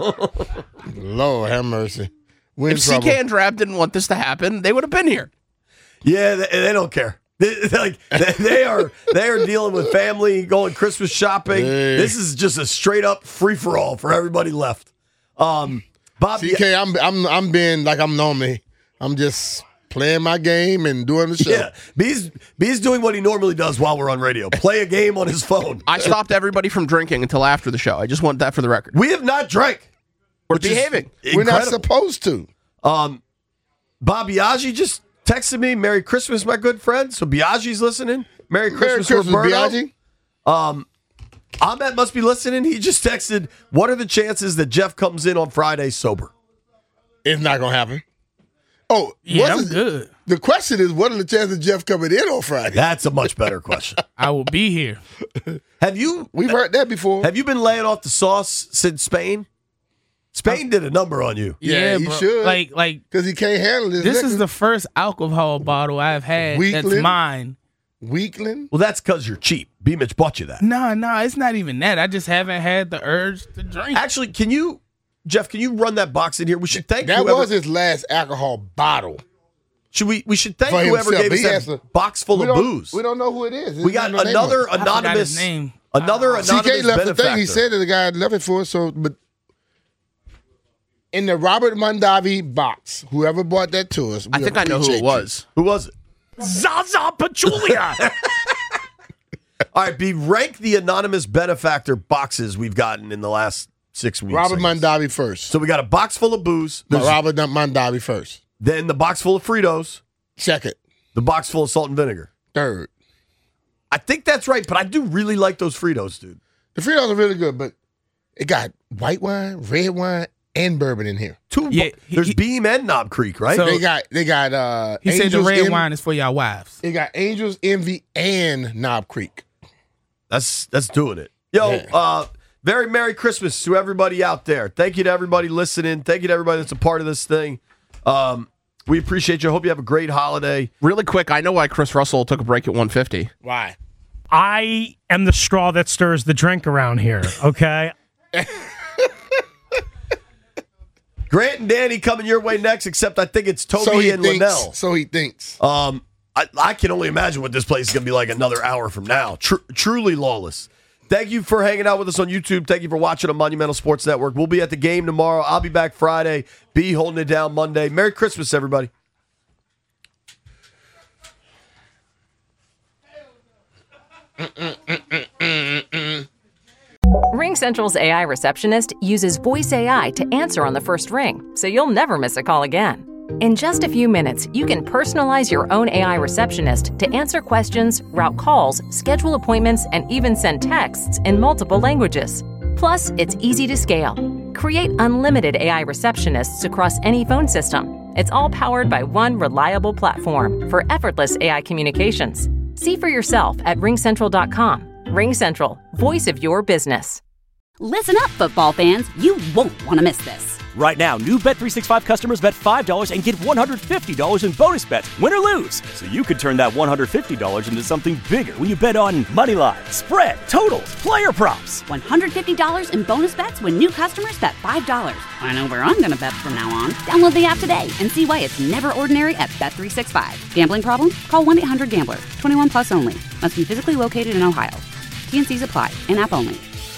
[SPEAKER 6] Lord have mercy. We're in
[SPEAKER 13] If C
[SPEAKER 6] trouble.
[SPEAKER 13] K and Drab didn't want this to happen, they would have been here.
[SPEAKER 5] Yeah, they, they don't care. They, they're like they, they are they are dealing with family, going Christmas shopping.
[SPEAKER 6] Hey.
[SPEAKER 5] This is just a straight up free for all for everybody left. Um, Bob,
[SPEAKER 6] C K, I'm I'm I'm being like I'm normally. I'm just playing my game and doing the show.
[SPEAKER 5] yeah, B's B's doing what he normally does while we're on radio. Play a game on his phone.
[SPEAKER 13] I stopped everybody from drinking until after the show. I just want that for the record.
[SPEAKER 5] We have not drank.
[SPEAKER 13] We're
[SPEAKER 5] which is
[SPEAKER 13] behaving.
[SPEAKER 6] We're not
[SPEAKER 5] incredible.
[SPEAKER 6] supposed to.
[SPEAKER 5] Um, Bob Biaggi just texted me, Merry Christmas, my good friend. So Biaggi's listening. Merry Christmas,
[SPEAKER 6] Merry Christmas,
[SPEAKER 5] Roberto.
[SPEAKER 6] Biaggi.
[SPEAKER 5] Um, Ahmet must be listening. He just texted, what are the chances that Jeff comes in on Friday sober?
[SPEAKER 6] It's not gonna happen. Oh,
[SPEAKER 11] Yeah,
[SPEAKER 6] what's
[SPEAKER 11] I'm
[SPEAKER 6] the-
[SPEAKER 11] good.
[SPEAKER 6] The question is, what are the chances of Jeff coming in on Friday?
[SPEAKER 5] That's a much better question.
[SPEAKER 11] I will be here.
[SPEAKER 5] Have you
[SPEAKER 6] We've heard that before.
[SPEAKER 5] have you been laying off the sauce since Spain? Spain did a number on you.
[SPEAKER 6] Yeah, he
[SPEAKER 11] bro.
[SPEAKER 6] should.
[SPEAKER 11] Like, like
[SPEAKER 6] Because he can't handle this.
[SPEAKER 11] this is the first alcohol bottle I've had that's
[SPEAKER 6] Weakling?
[SPEAKER 11] mine.
[SPEAKER 6] weakling.
[SPEAKER 5] Well, that's because you're cheap. B-Mitch bought you that.
[SPEAKER 11] No, no, it's not even that. I just haven't had the urge to drink.
[SPEAKER 5] Actually, can you, Jeff, can you run that box in here? We should thank
[SPEAKER 6] That
[SPEAKER 5] whoever.
[SPEAKER 6] was his last alcohol bottle.
[SPEAKER 5] Should we? We should thank
[SPEAKER 6] For
[SPEAKER 5] whoever
[SPEAKER 6] himself.
[SPEAKER 5] gave us
[SPEAKER 6] He
[SPEAKER 5] that
[SPEAKER 6] has to-
[SPEAKER 5] box full
[SPEAKER 6] we
[SPEAKER 5] of
[SPEAKER 6] don't-
[SPEAKER 5] booze.
[SPEAKER 6] We don't know who it is.
[SPEAKER 5] We got
[SPEAKER 6] There's no name
[SPEAKER 5] another
[SPEAKER 6] on it.
[SPEAKER 11] I forgot
[SPEAKER 5] anonymous
[SPEAKER 11] his name.
[SPEAKER 5] Another anonymous
[SPEAKER 6] C K left the
[SPEAKER 5] benefactor.
[SPEAKER 6] thing. He said that the guy left it for us. So, but in the Robert Mondavi box, whoever bought that to us,
[SPEAKER 13] I
[SPEAKER 6] we
[SPEAKER 13] think I know who
[SPEAKER 6] appreciate
[SPEAKER 13] it was.
[SPEAKER 5] Who was it?
[SPEAKER 15] Zaza Pachulia.
[SPEAKER 5] All right, B, rank the anonymous benefactor boxes we've gotten in the last six weeks.
[SPEAKER 6] Robert
[SPEAKER 5] I guess.
[SPEAKER 6] Mondavi first.
[SPEAKER 5] So we got a box full of booze.
[SPEAKER 6] No,
[SPEAKER 5] There's-
[SPEAKER 6] Robert Mondavi first.
[SPEAKER 5] Then the box full of Fritos.
[SPEAKER 6] Second.
[SPEAKER 5] The box full of salt and vinegar.
[SPEAKER 6] Third.
[SPEAKER 5] I think that's right, but I do really like those Fritos, dude.
[SPEAKER 6] The Fritos are really good, but it got white wine, red wine, and bourbon in here.
[SPEAKER 5] Two.
[SPEAKER 11] Yeah,
[SPEAKER 5] bo- There's
[SPEAKER 11] he-
[SPEAKER 5] Beam and Knob Creek, right?
[SPEAKER 11] So-
[SPEAKER 6] they got they got uh
[SPEAKER 11] He said the
[SPEAKER 6] Angels
[SPEAKER 11] red
[SPEAKER 6] En-
[SPEAKER 11] wine is for y'all wives.
[SPEAKER 6] They got Angels Envy and Knob Creek.
[SPEAKER 5] That's that's doing it. Yo,
[SPEAKER 6] Yeah.
[SPEAKER 5] uh, very Merry Christmas to everybody out there. Thank you to everybody listening. Thank you to everybody that's a part of this thing. Um, we appreciate you. Hope you have a great holiday.
[SPEAKER 13] Really quick, I know why Chris Russell took a break at one fifty.
[SPEAKER 6] Why?
[SPEAKER 15] I am the straw that stirs the drink around here, okay?
[SPEAKER 5] Grant and Danny coming your way next, except I think it's Toby
[SPEAKER 6] So he
[SPEAKER 5] and
[SPEAKER 6] thinks.
[SPEAKER 5] Linnell.
[SPEAKER 6] So he thinks.
[SPEAKER 5] Um, I, I can only imagine what this place is going to be like another hour from now. Tr- truly lawless. Thank you for hanging out with us on YouTube. Thank you for watching on Monumental Sports Network. We'll be at the game tomorrow. I'll be back Friday. B holding it down Monday. Merry Christmas, everybody.
[SPEAKER 1] RingCentral's A I receptionist uses voice A I to answer on the first ring, so you'll never miss a call again. In just a few minutes, you can personalize your own A I receptionist to answer questions, route calls, schedule appointments, and even send texts in multiple languages. Plus, it's easy to scale. Create unlimited A I receptionists across any phone system. It's all powered by one reliable platform for effortless A I communications. See for yourself at ring central dot com. RingCentral, voice of your business.
[SPEAKER 2] Listen up, football fans. You won't want to miss this.
[SPEAKER 3] Right now, new Bet three sixty-five customers bet five dollars and get one hundred fifty dollars in bonus bets, win or lose. So you could turn that one hundred fifty dollars into something bigger when you bet on money line, spread, totals, player props.
[SPEAKER 2] one hundred fifty dollars in bonus bets when new customers bet five dollars. I know where I'm going to bet from now on. Download the app today and see why it's never ordinary at Bet three sixty-five. Gambling problem? Call one eight hundred gambler. twenty-one plus only. Must be physically located in Ohio. T N Cs apply. In-app only.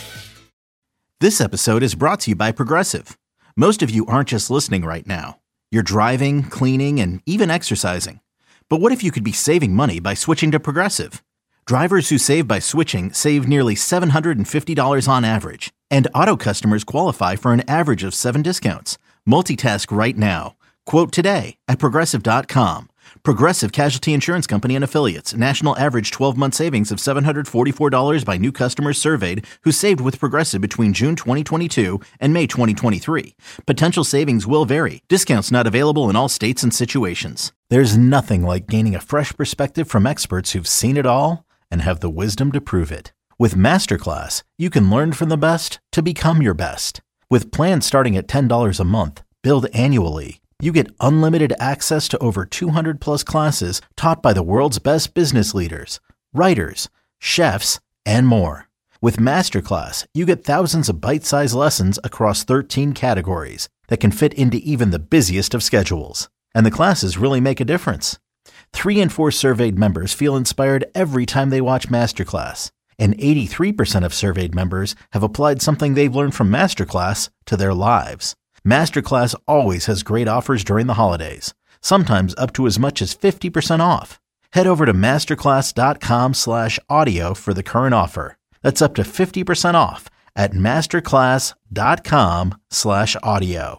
[SPEAKER 4] This episode is brought to you by Progressive. Most of you aren't just listening right now. You're driving, cleaning, and even exercising. But what if you could be saving money by switching to Progressive? Drivers who save by switching save nearly seven hundred fifty dollars on average. And auto customers qualify for an average of seven discounts. Multitask right now. Quote today at Progressive dot com. Progressive Casualty Insurance Company and Affiliates. National average twelve-month savings of seven hundred forty-four dollars by new customers surveyed who saved with Progressive between June twenty twenty-two and May twenty twenty-three. Potential savings will vary. Discounts not available in all states and situations. There's nothing like gaining a fresh perspective from experts who've seen it all and have the wisdom to prove it. With Masterclass, you can learn from the best to become your best. With plans starting at ten dollars a month, billed annually, you get unlimited access to over two hundred plus classes taught by the world's best business leaders, writers, chefs, and more. With Masterclass, you get thousands of bite-sized lessons across thirteen categories that can fit into even the busiest of schedules. And the classes really make a difference. Three in four surveyed members feel inspired every time they watch Masterclass. And eighty-three percent of surveyed members have applied something they've learned from Masterclass to their lives. Masterclass always has great offers during the holidays, sometimes up to as much as fifty percent off. Head over to masterclass.com slash audio for the current offer. That's up to fifty percent off at masterclass.com slash audio.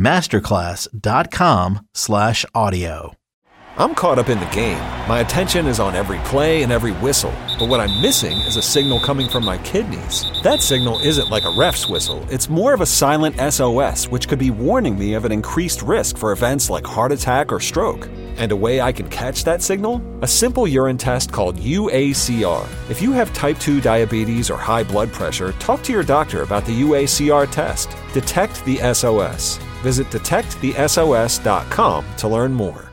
[SPEAKER 4] Masterclass.com slash audio.
[SPEAKER 17] I'm caught up in the game. My attention is on every play and every whistle. But what I'm missing is a signal coming from my kidneys. That signal isn't like a ref's whistle. It's more of a silent S O S, which could be warning me of an increased risk for events like heart attack or stroke. And a way I can catch that signal? A simple urine test called U A C R. If you have type two diabetes or high blood pressure, talk to your doctor about the U A C R test. Detect the S O S. Visit detect the S O S dot com to learn more.